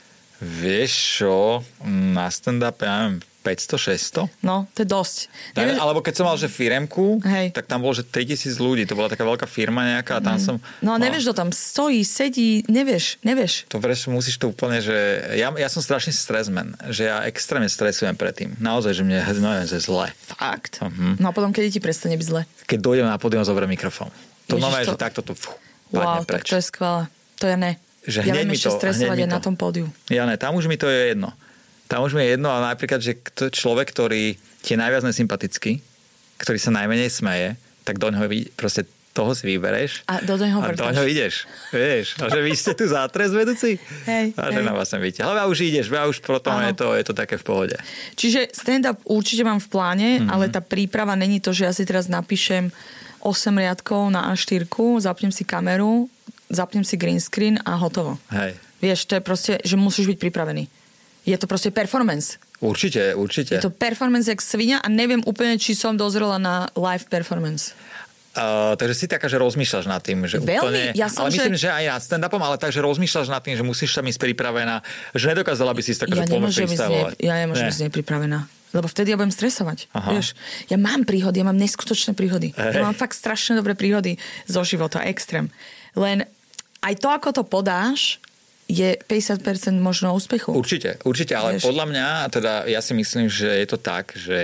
Vieš čo, na stand-up ja neviem, päťsto šesťsto? No, to je dosť. Tak, Nevieš... Alebo keď som mal, že firemku, Hej. tak tam bolo, že tritisíc ľudí. To bola taká veľká firma nejaká a tam mm. som... No a nevieš, kto tam stojí, sedí, nevieš, nevieš. To prečo musíš to úplne, že... Ja, ja som strašný stresman, že ja extrémne stresujem predtým. Naozaj, že mne no, je zle. Fakt? Uh-huh. No a potom, kedy ti prestane byť zle? Keď dojdem na pódium, zoberiem mikrofón. To znamená, to... že takto to fú, wow, padne preč. tak to je skvelé. To ja ne. Že ja viem mi ešte to, stresovať aj to. na tom pódiu. Ja ne, tam už mi to je jedno. Tam už mi je jedno, ale napríklad, že človek, ktorý ti je najviac nesympatický, ktorý sa najmenej smeje, tak do neho proste toho si vybereš a do neho a do neho ideš. Vieš, a že vy ste tu zátres vedúci hej, a že hej. na vás sem vidíte. Ale už ideš, a už potom je to, je to také v pohode. Čiže stand-up určite mám v pláne, mm-hmm. ale tá príprava není to, že ja si teraz napíšem osem riadkov na á štyri, zapnem si kameru, zapnem si green screen a hotovo. Hej. Vieš, to je proste, že musíš byť pripravený. Je to proste performance. Určite, určite. Je to performance jak svinia a neviem úplne, či som dozrela na live performance. Uh, takže si taká, že rozmýšľaš nad tým, že veľmi, úplne... Ja som, ale myslím, že... že aj nad stand-upom, ale tak, že rozmýšľaš nad tým, že musíš tam ísť pripravená, že nedokázala by si si taká, ja že poďme freestylovať. Ja nemôžem byť nepripravená. Lebo vtedy ja budem stresovať. Aha. Vieš, ja mám príhody, ja mám neskutočné príhody. Hey. Ja mám fakt strašne dobré príhody zo života, extrém. Len aj to, ako to podáš, je päťdesiat percent možno úspechu. Určite, určite, ale Vieš? podľa mňa, teda ja si myslím, že je to tak, že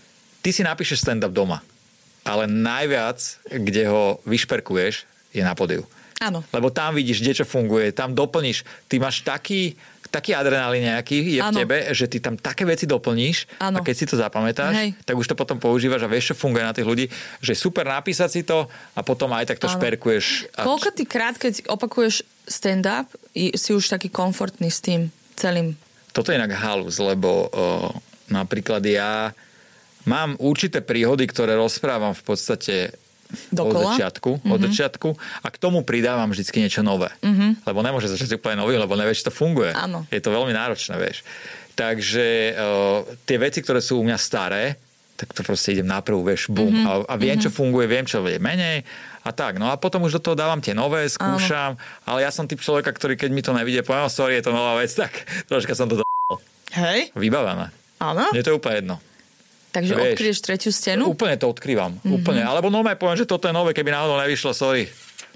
ty si napíšeš stand-up doma, ale najviac, kde ho vyšperkuješ, je na pódiu. Áno. Lebo tam vidíš, kde čo funguje, tam doplníš, ty máš taký, taký adrenalín nejaký je v ano. tebe, že ty tam také veci doplníš ano. a keď si to zapamätáš, Hej. tak už to potom používaš a vieš, čo funguje na tých ľudí, že super napísať si to a potom aj tak to ano. šperkuješ. A... Koľko ty krát, keď opakuješ stand-up, si už taký komfortný s tým celým? Toto je inak halus, lebo o, napríklad ja mám určité príhody, ktoré rozprávam v podstate Dokola? od začiatku, mm-hmm. od začiatku a k tomu pridávam vždycky niečo nové. Mm-hmm. Lebo nemôže začať úplne nový, lebo nevieš, či to funguje. Áno. Je to veľmi náročné, vieš. Takže uh, tie veci, ktoré sú u mňa staré, tak to proste idem na prvú, vieš, bum. Mm-hmm. A, a viem, mm-hmm. čo funguje, viem, čo je menej a tak. No a potom už do toho dávam tie nové, skúšam, Áno. ale ja som typ človeka, ktorý keď mi to nevidie, poviem, sorry, je to nová vec, tak troška som to do... Hej. Vybavené. Áno. Mne to je úplne jedno. Takže vieš, odkryješ tretiu stenu? Úplne to odkrývam. Mm-hmm. Úplne. Alebo nové poviem, že toto je nové, keby náhodou nevyšlo, sorry.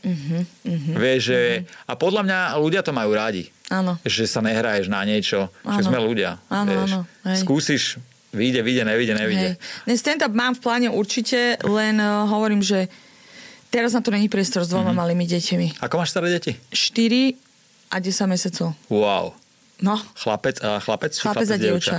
Mm-hmm. Vieš, že... Mm-hmm. A podľa mňa ľudia to majú rádi. Áno. Že sa nehraješ na niečo. Áno. Že sme ľudia. Áno, vieš. áno. Hej. Skúsiš, vyjde, vyjde, nevyjde, nevyjde. Hej. Stand-up mám v pláne určite, len uh, hovorím, že teraz na to není priestor s dvoma mm-hmm. malými deťmi. Ako máš staré deti? štyri a desať mesiacov. Wow. No. Chlapec a chlapec? Chlapec, chlapec a dievča.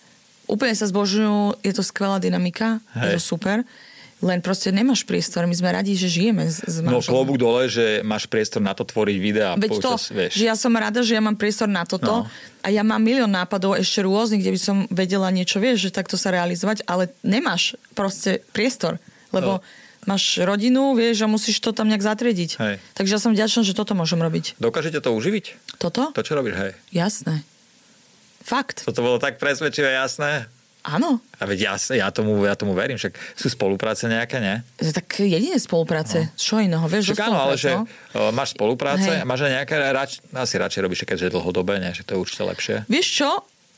Úplne sa zbožňujú, je to skvelá dynamika, Hej. je to super, len proste nemáš priestor, my sme radi, že žijeme s, s manželom. No klobúk dole, že máš priestor na to tvoriť videá. Veď to, vieš. Že ja som rada, že ja mám priestor na toto no. a ja mám milión nápadov ešte rôznych, kde by som vedela niečo, vieš, že takto sa realizovať, ale nemáš proste priestor, lebo no. máš rodinu, vieš, a musíš to tam nejak zatriediť. Hej. Takže ja som vďačná, že toto môžem robiť. Dokážete to uživiť? Toto? To, čo robíš, hej. Jasné. Fakt. Toto bolo tak presvedčivé, jasné. Áno. A veď ja, ja, tomu, ja tomu verím, však sú spolupráce nejaké, nie? Tak jedine spolupráce. No. Čo iného, vieš, však áno, ale že no? máš spolupráce, Hej. máš aj nejaké, rač, asi radšej robíš, keďže je dlhodobé, nie? Že to je určite lepšie. Vieš čo?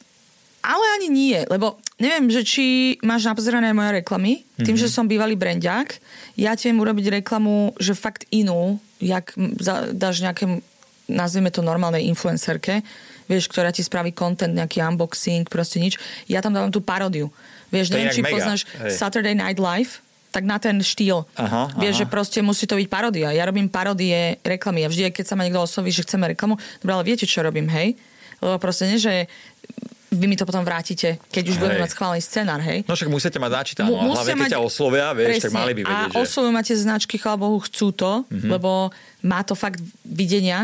Ale ani nie, lebo neviem, že či máš napozerané moje reklamy, tým, mm-hmm. že som bývalý brandiak, ja ti viem urobiť reklamu, že fakt inú, jak dáš nejaké, nazvime to normálnej influencerke, vieš, ktorá ti spraví content, nejaký unboxing, proste nič. Ja tam dávam tú paródiu. Vieš, neviem, či mega. poznáš Hej. Saturday Night Live, tak na ten štýl. Aha, vieš, aha. že proste musí to byť paródia. Ja robím paródie reklamy. A vždy, keď sa ma niekto osloví, že chceme reklamu, dobre, ale viete, čo robím, hej? Lebo proste nie, že vy mi to potom vrátite, keď už hej. budeme mať schválený scenár, hej? No však musíte mať načítanú. M- hlavne, keď mať... ťa oslovia, vieš, presne. Tak mali by vedieť, a že... oslovujú máte značky, chvála Bohu, chcú to, mm-hmm. lebo má to fakt videnia,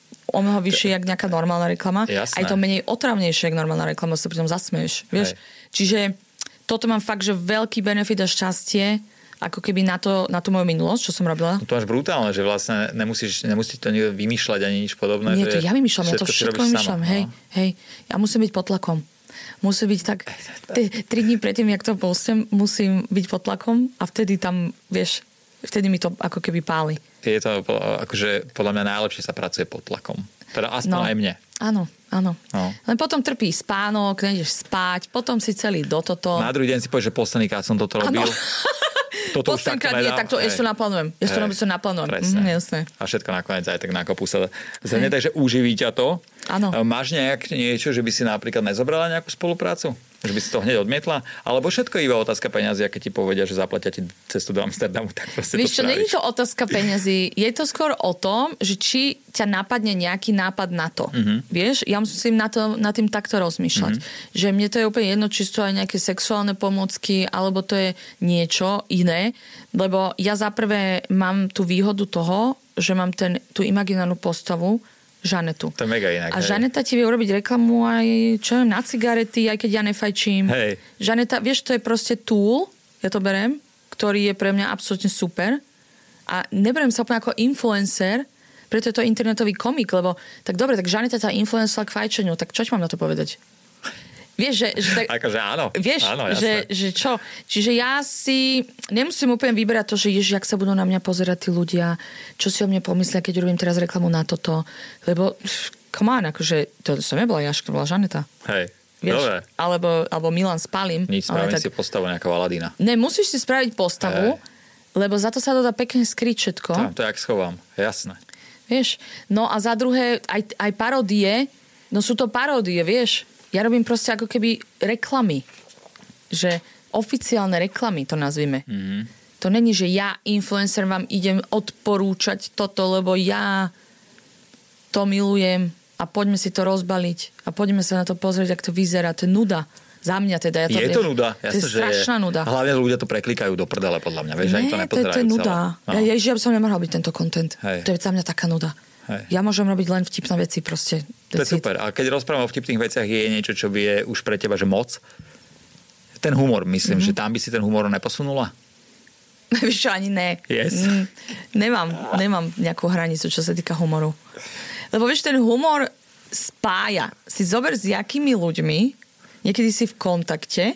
o mnoho vyššie, jak nejaká normálna reklama. Jasné. Aj to menej otravnejšie, jak normálna reklama, sa pri tom zasmieš. Vieš? Čiže toto mám fakt, že veľký benefit a šťastie, ako keby na, to, na tú moju minulosť, čo som robila. No to máš brutálne, že vlastne nemusíš, nemusíš to vymýšľať ani nič podobné. Nie, to ja vymýšľam, ja to všetko vymýšľam. Hej, no. hej, ja musím byť pod tlakom. Musí byť tak, tri dní predtým, jak to postem, musím byť pod tlakom a vtedy tam, vieš, vtedy mi to ako keby páli. Je to akože podľa mňa najlepšie sa pracuje pod tlakom. Teda aspoň no, aj mne. Áno, áno. No. Len potom trpí spánok, nejdeš spať, potom si celý do toto. Na druhý deň si povieš, že posledný krát som toto robil. Toto už tak nie, tak to ešte naplánujem. Ja to ešte naplánujem. Presne. Mm, jasné. A všetko nakoniec aj tak nakopú sa zrne, takže uživí ťa to. Áno. Máš nejak niečo, že by si napríklad nezobrala nejakú spoluprácu? Že by si to hneď odmietla? Alebo všetko je iba otázka peňazí, a keď ti povedia, že zaplatia ti cestu do Amsterdamu, tak proste Víš, to spravíš. Víš čo, nie je to otázka peňazí. Je to skôr o tom, že či ťa napadne nejaký nápad na to. Mm-hmm. Vieš, ja musím na to, nad tým takto rozmýšľať. Mm-hmm. Že mne to je úplne jedno, či sú aj nejaké sexuálne pomocky, alebo to je niečo iné. Lebo ja zaprvé mám tú výhodu toho, že mám ten, tú imaginárnu postavu, Žanetu. To je mega inak. A hej. Žaneta ti vie urobiť reklamu aj čo, na cigarety, aj keď ja nefajčím. Hej. Žaneta, vieš, to je proste tool, ja to berem, ktorý je pre mňa absolútne super. A neberiem sa úplne ako influencer, preto je to internetový komik, lebo tak dobre, tak Žaneta tá influencera k fajčeniu, tak čo ti mám na to povedať? Vieš, že... že tak, akože áno. Vieš, áno, že, že čo? Čiže ja si nemusím úplne vyberať to, že ježiš, jak sa budú na mňa pozerať tí ľudia, čo si o mne pomyslia, keď robím teraz reklamu na toto. Lebo, come on, akože, to som nebola ja, to bola Žaneta. Hej, vieš, dobre. Alebo, alebo Milan Spálim. Nič, spravím tak... si postavu nejakého Aladína. Ne, musíš si spraviť postavu, hej. Lebo za to sa to dá pekne skryť všetko. Tam to jak schovám, jasné. Vieš? No a za druhé, aj, aj paródie, no sú to paródie, vieš? Ja robím proste ako keby reklamy. Že oficiálne reklamy to nazvime. Mm-hmm. To není, že ja, influencer, vám idem odporúčať toto, lebo ja to milujem a poďme si to rozbaliť a poďme sa na to pozrieť, ak to vyzerá. To je nuda. Za mňa teda. Ja to, je to nuda. To je strašná nuda. Hlavne ľudia to preklikajú do prdele, podľa mňa. Vieš, nie, to nepozerajú. to je nuda. No. Ja, ja, ja by som nemohla robiť tento content. Hej. To je za mňa taká nuda. Hej. Ja môžem robiť len vtipné veci proste. To je super. A keď rozprávame o vtipných veciach, je niečo, čo by je už pre teba, že moc? Ten humor, myslím, mm-hmm. že tam by si ten humor neposunula? Víš čo, ani ne. Yes. Mm, nemám, nemám nejakú hranicu, čo sa týka humoru. Lebo vieš, ten humor spája. Si zober s jakými ľuďmi, niekedy si v kontakte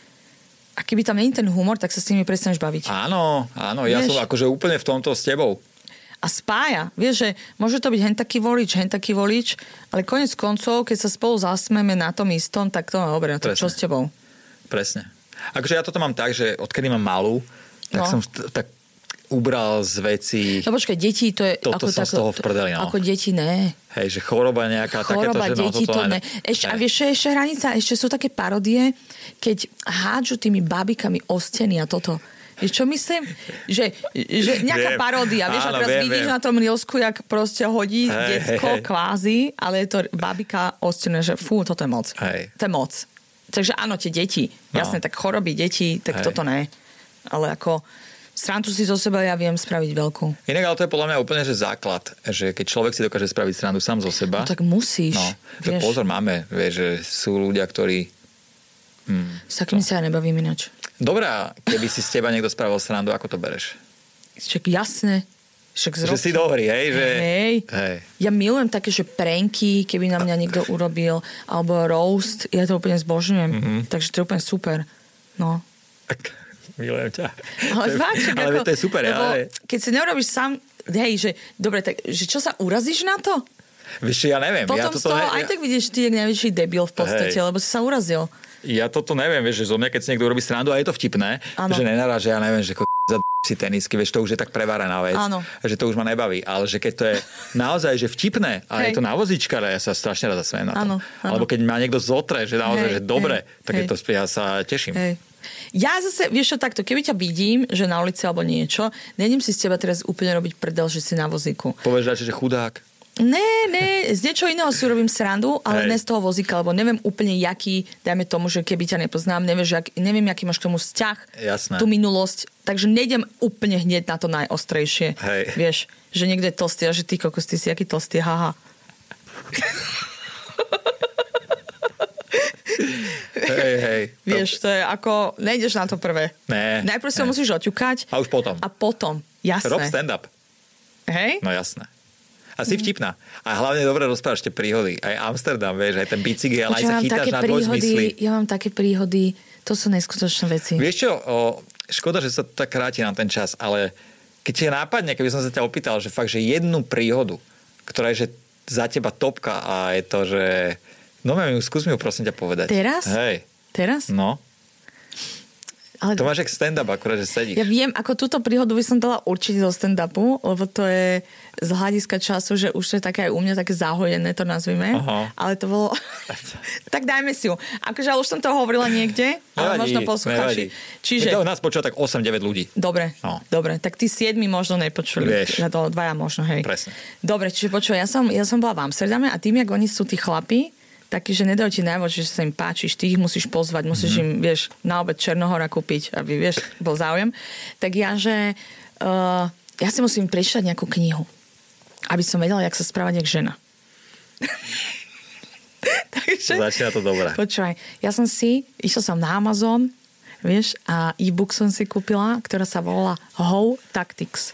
a keby tam nie je ten humor, tak sa s nimi prestaneš baviť. Áno, áno, ja vieš? Som akože úplne v tomto s tebou. A spája. Vieš, že môže to byť hen taký volič, hen taký volič, ale konec koncov, keď sa spolu zasmeme na tom istom, tak to má dobre, to čo s tebou. Presne. Akože ja toto mám tak, že odkedy mám malú, tak no. som t- tak ubral z vecí. No počkaj, deti to je... Toto ako som tako, z toho v prdeli, no. Ako deti, ne. Hej, že choroba nejaká, choroba, takéto, že deti, no, toto to ne. Ešte, a vieš, ešte hranica, ešte sú také parodie, keď hádžu tými babikami o steny a toto. Vieš, čo myslím? Že, že nejaká viem. Paródia, vieš, áno, a teraz viem, vidíš viem. Na tom riosku, jak proste hodí hey, decko hey, kvázi, ale je to babika o stene, že fú, toto je moc. Hey. To je moc. Takže áno, tie deti. No. Jasné, tak choroby detí, tak hey. Toto ne. Ale ako srandu si zo seba ja viem spraviť veľkú. Inak, ale to je podľa mňa úplne že základ, že keď človek si dokáže spraviť srandu sám zo seba. No tak musíš. No, tak pozor, máme, vieš, že sú ľudia, ktorí... Hmm, s takými sa ja nebavím inač. Dobrá, keby si z teba niekto spravil srandu, ako to bereš? Však jasné. Však že si dobrý, hej? Že... Hej. hej. Ja milujem také, že pranky, keby na mňa niekto urobil, alebo roast, ja to úplne zbožňujem. Mm-hmm. Takže to je úplne super. No. Milujem ťa. Ale fakt, ale ako, to je super, ale... Keď si neurobíš sám, hej, že dobre, tak, že čo sa urazíš na to? Vieš, ja neviem. Potom ja z toho ne... aj tak vidíš, ty je najväčší debil v podstate, hej. Lebo si sa urazil. Ja toto neviem, vieš, že zo mňa, keď si niekto urobí srandu a je to vtipné, ano. Že nenaráže, ja neviem, že za si tenisky, vieš, to už je tak prevárená vec, ano. Že to už ma nebaví, ale že keď to je naozaj, že vtipné a hej. Je to na vozíčkare, ja sa strašne rada smiem na to. Ano, ano. Alebo keď ma niekto zotre, že naozaj, hej, že dobre, hej, tak hej. Je to, ja sa teším. Hej. Ja zase, vieš čo, takto, keby ťa vidím, že na ulici alebo niečo, nejdem si z teba teraz úplne robiť prdel, že si na vozíku. Povieš radšej, že chudák. Ne, ne, z niečo iného si robím srandu, ale hej. Ne z toho vozíka, lebo neviem úplne, jaký, dajme tomu, že keby ťa nepoznám, nevieš, jak, neviem, aký máš k tomu vzťah, jasné. Tú minulosť, takže nejdem úplne hneď na to najostrejšie. Hej. Vieš, že niekto je tlstý a že ty kokos, ty si aký tlstý, haha. Hej, hej. Vieš, to je ako, nejdeš na to prvé. Ne. Najprv sa musíš oťukať. A už potom. A potom, jasné. Rob stand-up. Hej? No jasné. A si vtipná. A hlavne dobre rozprávaš tie príhody. Aj Amsterdam, vieš, aj ten bicykel, aj sa chytáš na dvojzmysly. Ja mám také príhody, to sú neskutočné veci. Vieš čo, o, škoda, že sa to tak kráti na ten čas, ale keď ti nápadne, keby som sa ťa opýtal, že fakt, že jednu príhodu, ktorá je že za teba topka a je to, že... No neviem, skús mi ju prosím ťa povedať. Teraz? Hej. Teraz? No. Ale to máš jak stand-up, akurát, že sedíš. Ja viem, ako túto príhodu by som dala určite zo stand-upu, lebo to je z hľadiska času, že už to je také aj u mňa také zahojené, to nazvime. Aha. Ale to bolo... tak dajme si ju. Akože už som to hovorila niekde, ale nevadí, možno poslucháči. Čiže... To nás počúva tak osem deväť ľudí. Dobre, no. Dobre. Tak tí siedmi možno nepočuli. Vieš. Dvaja možno, hej. Presne. Dobre, čiže počúva, ja som, ja som bola v Amsterdame a tým, jak oni sú tí chlapi, taký, že nedajú ti najavo, že sa im páčiš, ty ich musíš pozvať, musíš mm-hmm. im, vieš, na obed Černohora kúpiť, aby, vieš, bol záujem. Tak ja, že uh, ja si musím prečítať nejakú knihu, aby som vedela, jak sa správať jak žena. Takže... Začína to dobré. Počúvaj, ja som si, išla som na Amazon, vieš, a e-book som si kúpila, ktorá sa volala How Tactics.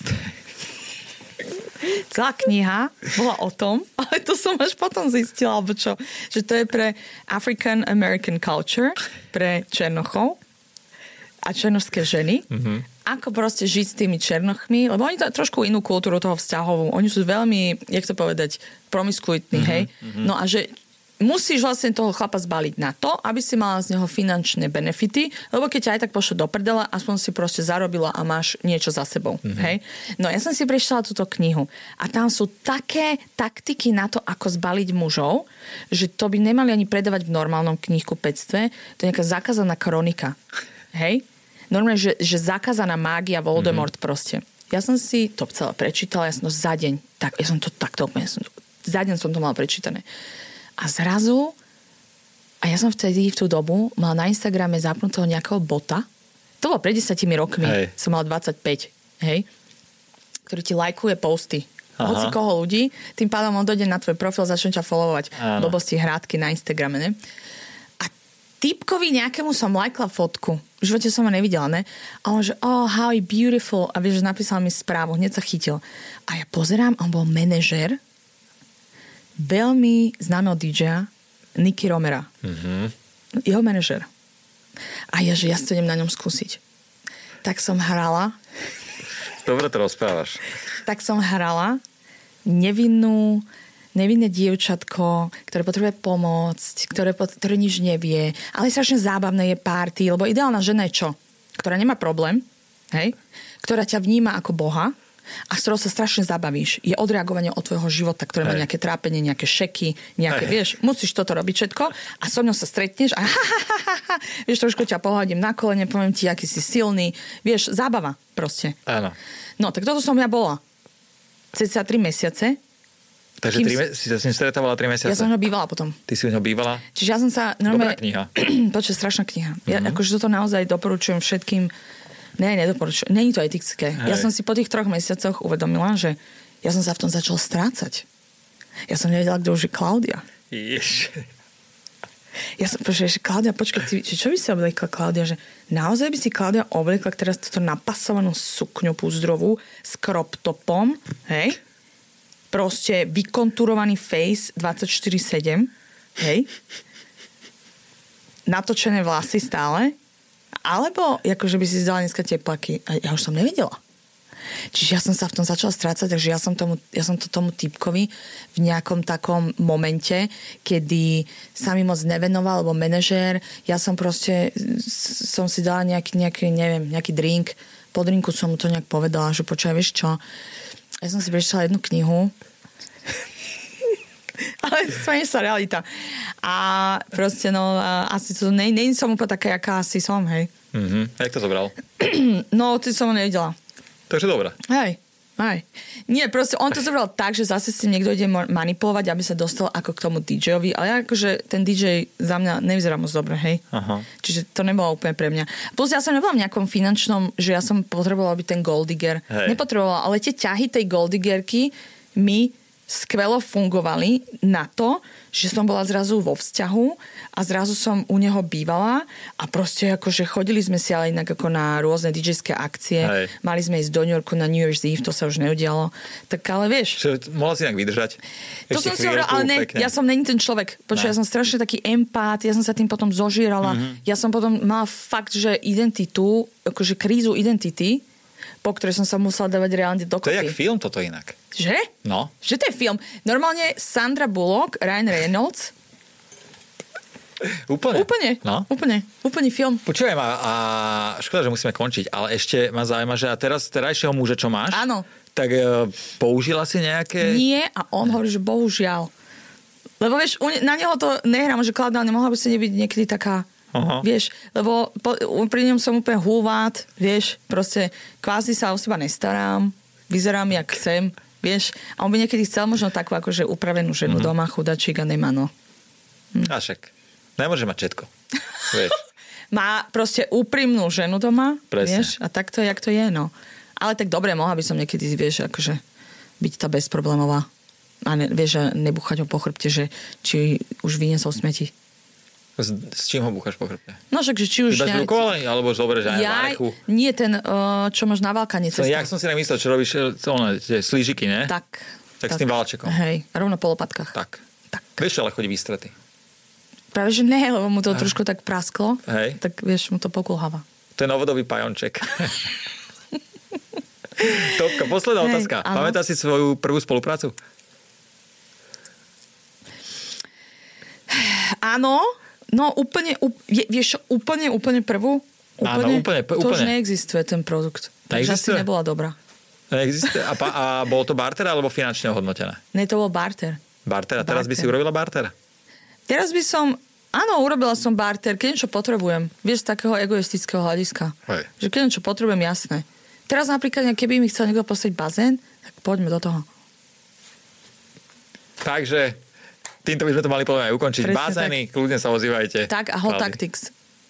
Celá kniha bola o tom, ale to som až potom zistila, alebo čo, že to je pre African American culture, pre Černochov a černošské ženy. Mm-hmm. Ako proste žiť s tými Černochmi, lebo oni to trošku inú kultúru toho vzťahovú. Oni sú veľmi, jak to povedať, promiskuitní, mm-hmm. hej? Mm-hmm. No a že musíš vlastne toho chlapa zbaliť na to, aby si mala z neho finančné benefity, lebo keď ťa aj tak pošlo do prdela, aspoň si proste zarobila a máš niečo za sebou. Mm-hmm. Hej? No ja som si prečítala túto knihu a tam sú také taktiky na to, ako zbaliť mužov, že to by nemali ani predávať v normálnom knihkupectve. To je nejaká zakázaná kronika. Hej? Normálne, že, že zakázaná mágia Voldemort mm-hmm. proste. Ja som si to celé prečítala, ja som to za deň, tak, ja som to takto, za deň som to mala prečítané. A zrazu, a ja som vtedy v tú dobu mala na Instagrame zapnutého nejakého bota, to bolo pred desiatimi rokmi, hej. Som mala dvadsaťpäť, hej, ktorý ti lajkuje posty. Hoci koho ľudí, tým pádom on dojde na tvoj profil, začne ťa followovať. Blbosti, hrádky na Instagrame, ne? A týpkovi nejakému som lajkla fotku. V živote som ho nevidela, ne? A on že, oh, how beautiful. A vieš, že napísal mi správu, hneď sa chytil. A ja pozerám, on bol manažer veľmi známeho dý džeja Nicky Romera. Mm-hmm. Jeho manažer. A ja, že ja si to idem na ňom skúsiť. Tak som hrala. Dobre to rozprávaš. Tak som hrala nevinnú, nevinné dievčatko, ktoré potrebuje pomôcť, ktoré, ktoré nič nevie. Ale strašne zábavné je party, lebo ideálna žena je čo? Ktorá nemá problém, hej? Ktorá ťa vníma ako boha, a s ktorou sa strašne zabavíš. Je odreagovanie od tvojho života, ktoré má nejaké trápenie, nejaké šeky, nejaké, Hej. vieš, musíš toto robiť všetko a so mňou sa stretneš a ha, ha, ha, ha, vieš, trošku ťa pohľadím na kolene, poviem ti, aký si silný, vieš, zábava proste. Áno. No, tak toto som ja bola. Cca tri mesiace. Takže tri me- si sa s ním stretávala tri mesiace? Ja som ho bývala potom. Ty si u ňo bývala? Čiže ja som sa... Dobrá kniha. Počuť, strašná kniha. Mm-hmm. Ja akože toto naozaj doporučujem všetkým. Ne, nedoporučujem. Není to etické. Hej. Ja som si po tých troch mesiacoch uvedomila, že ja som sa v tom začala strácať. Ja som nevedela, kto už je Klaudia. Jež. Ja som povedala, že Klaudia, počkaj, ty, čo by si obliekla Klaudia? Že naozaj by si Klaudia obliekla teraz túto napasovanú sukňu púzdrovú s crop topom, hej? Proste vykonturovaný face dvadsaťštyri sedem, hej? Natočené vlasy stále. Alebo akože by si zdala dneska teplaky. A ja už som nevedela. Čiže ja som sa v tom začala strácať, takže ja som, tomu, ja som to tomu typkovi v nejakom takom momente, kedy sa mi moc nevenoval, alebo manažér, ja som proste, som si dala nejaký, nejaký, neviem, nejaký drink. Po drinku som mu to nejak povedala, že počúvaj, vieš čo, ja som si prečítala jednu knihu, ale smeješ sa realita. A proste, no, asi to, ne, ne som úplne taká, jaká asi som, hej. Mhm. Jak to zobral? No, ty som ho nevidela. Takže dobré. Hej, hej. Nie, proste on to zobral tak, že zase si niekto ide manipulovať, aby sa dostal ako k tomu dý džejovi, ale ja akože ten dý džej za mňa nevyzerá moc dobre, hej. Aha. Čiže to nebolo úplne pre mňa. Plus ja som nebola v nejakom finančnom, že ja som potrebovala byť ten gold digger. Hej. Nepotrebovala, ale tie ťahy tej gold diggerky mi skvelo fungovali na to, že som bola zrazu vo vzťahu a zrazu som u neho bývala a proste akože chodili sme si ale inak ako na rôzne dý džejské akcie. Hej. Mali sme ísť do New Yorku na New Year's Eve, to sa už neudialo. Tak ale vieš... Že mohla si inak vydržať? To som si hovorila, ale ne, pekne. Ja som není ten človek. Počuť, ja som strašne taký empát, ja som sa tým potom zožírala. Mm-hmm. Ja som potom mala fakt, že identitu, akože krízu identity, po ktorej som sa musela dávať reálne dokopy. To je jak film toto inak. Že? No. Že to je film. Normálne Sandra Bullock, Ryan Reynolds. Úplne. Úplne. No. Úplne. Úplný film. Počujem, a, a škoda, že musíme končiť, ale ešte ma zaujíma, že a teraz terajšieho muža, čo máš? Áno. Tak e, použila si nejaké... Nie, a on hovorí, že bohužiaľ. Lebo vieš, na neho to nehrám, že Klaudia, nemohla by si nebyť niekedy taká... Aha. Vieš, lebo po, pri ňom som úplne hulvát, vieš, proste kvázi sa o seba nestarám, vyzerám, jak chcem, vieš, a on by niekedy chcel možno takú akože upravenú ženu mm-hmm. doma, chudačík a nemá, no. Hm. A však, nemôže mať všetko, vieš. Má proste úprimnú ženu doma, presne. Vieš, a tak to, jak to je, no. Ale tak dobre, mohla by som niekedy, vieš, akože byť tá bezproblémová a ne, vieš, a nebuchať ho po chrbte, že či už vyniesol smeti. S, s čím ho búchaš po chrbte? No však, že či už... Iba z rukou, alebo zoberieš aj ja, varechu? Nie, ten, uh, čo máš na válkanie cesta. Ja som si nemyslel, čo robíš, one, tie slížiky, ne? Tak. Tak, tak s tým válčekom. Hej, rovno po lopatkách. Tak. tak. Vieš, ale chodí výstrety. Práve, že ne, lebo mu to trošku tak prasklo. Hej. Tak vieš, mu to pokulháva. To je novodobý pajonček. Topka, posledná Hej, otázka. Áno. Pamätáš si svoju prvú spoluprácu? Áno, no úplne, je, vieš, úplne, úplne prvú. Úplne, Áno, úplne, to úplne. už neexistuje ten produkt. Takže asi nebola dobrá. Neexistuje? A, pa, a bolo to barter alebo finančne ohodnotené? Ne, to bol barter. Barter? A teraz barter. By si urobila barter? Teraz by som... Áno, urobila som barter, keď niečo potrebujem. Vieš, z takého egoistického hľadiska. Hej. Že keď niečo potrebujem, jasné. Teraz napríklad, keby mi chcel niekto postaviť bazén, tak poďme do toho. Takže týmto by sme to mali povedať aj ukončiť. Presne bazény, tak. Kľudne sa ozývajte. Tak a Hot Tactics.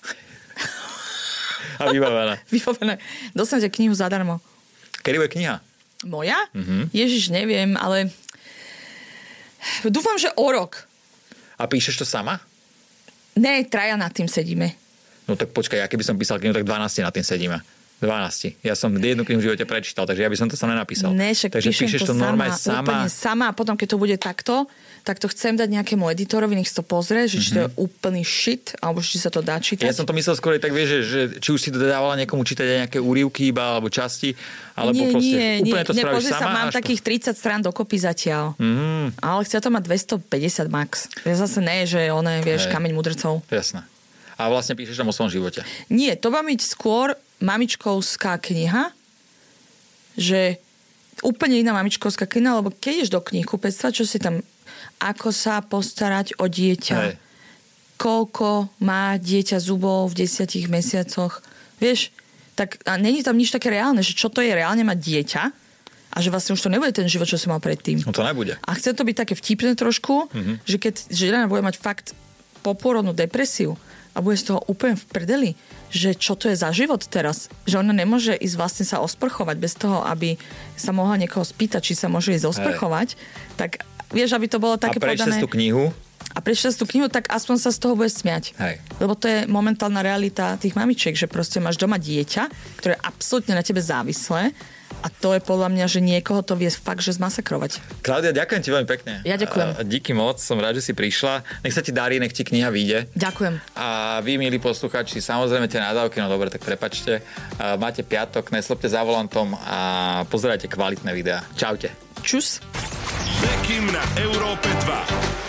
A vybavené. Vybavené. Dostanete knihu zadarmo. Kedy bude kniha? Moja? Mm-hmm. Ježiš, neviem, ale dúfam, že o rok. A píšeš to sama? Ne, traja nad tým sedíme. No tak počkaj, ja keby som písal knihu, tak dvanásť nad tým sedíme. dvanásť. Ja som jednu knihu v živote prečítal, takže ja by som to sám nenapísal. Ne, však takže píšem píšeš to to normálne sama, sama. Úplne sama a potom, keď to bude takto, tak to chcem dať nejakému editorovi, nech si to pozrie, že mm-hmm. či to je úplný shit, alebo či sa to dá čítať. Ja som to myslel skôr tak, vieš, že, že či už si to dávala niekomu čítať aj nejaké úryvky iba, alebo časti, alebo nie, proste nie, úplne nie, to spravíš sama. Sa, mám takých tridsať strán dokopy zatiaľ. Mm. Ale chce to mať dvestopäťdesiat max. Ja zase ne, že one, vieš, Hej. kameň mudrcov. Jasné. A vlastne píšeš tam o svojom živote. Nie, to má byť skôr mamičkovská kniha, že úplne iná mamičkovská kniha, lebo keď ideš do knihkupectva, čo si tam, ako sa postarať o dieťa, Hej. koľko má dieťa zubov v desiatich mesiacoch, vieš, tak a není tam nič také reálne, že čo to je reálne mať dieťa a že vlastne už to nebude ten život, čo som mal predtým. No to nebude. A chce to byť také vtipné trošku, mm-hmm. že keď žena bude mať fakt popôrodnú depresiu a bude z toho úplne v prdeli, že čo to je za život teraz. Že ona nemôže ísť vlastne sa osprchovať bez toho, aby sa mohla niekoho spýtať, či sa môže ísť osprchovať. Hej. Tak vieš, aby to bolo také podané... A prečítaš tú knihu? A prečítaš tú knihu, tak aspoň sa z toho bude smiať. Hej. Lebo to je momentálna realita tých mamičiek, že proste máš doma dieťa, ktoré je absolútne na tebe závislé. A to je podľa mňa, že niekoho to vie fakt, že zmasakrovať. Klaudia, ďakujem ti veľmi pekne. Ja ďakujem. A, díky moc, som rád, že si prišla. Nech sa ti darí, nech ti kniha vyjde. Ďakujem. A vy, milí poslucháči, samozrejme tie nadávky, no dobre, tak prepačte. A máte piatok, neslepte za volantom a pozerajte kvalitné videá. Čaute. Čus. Bekim na Európe dva.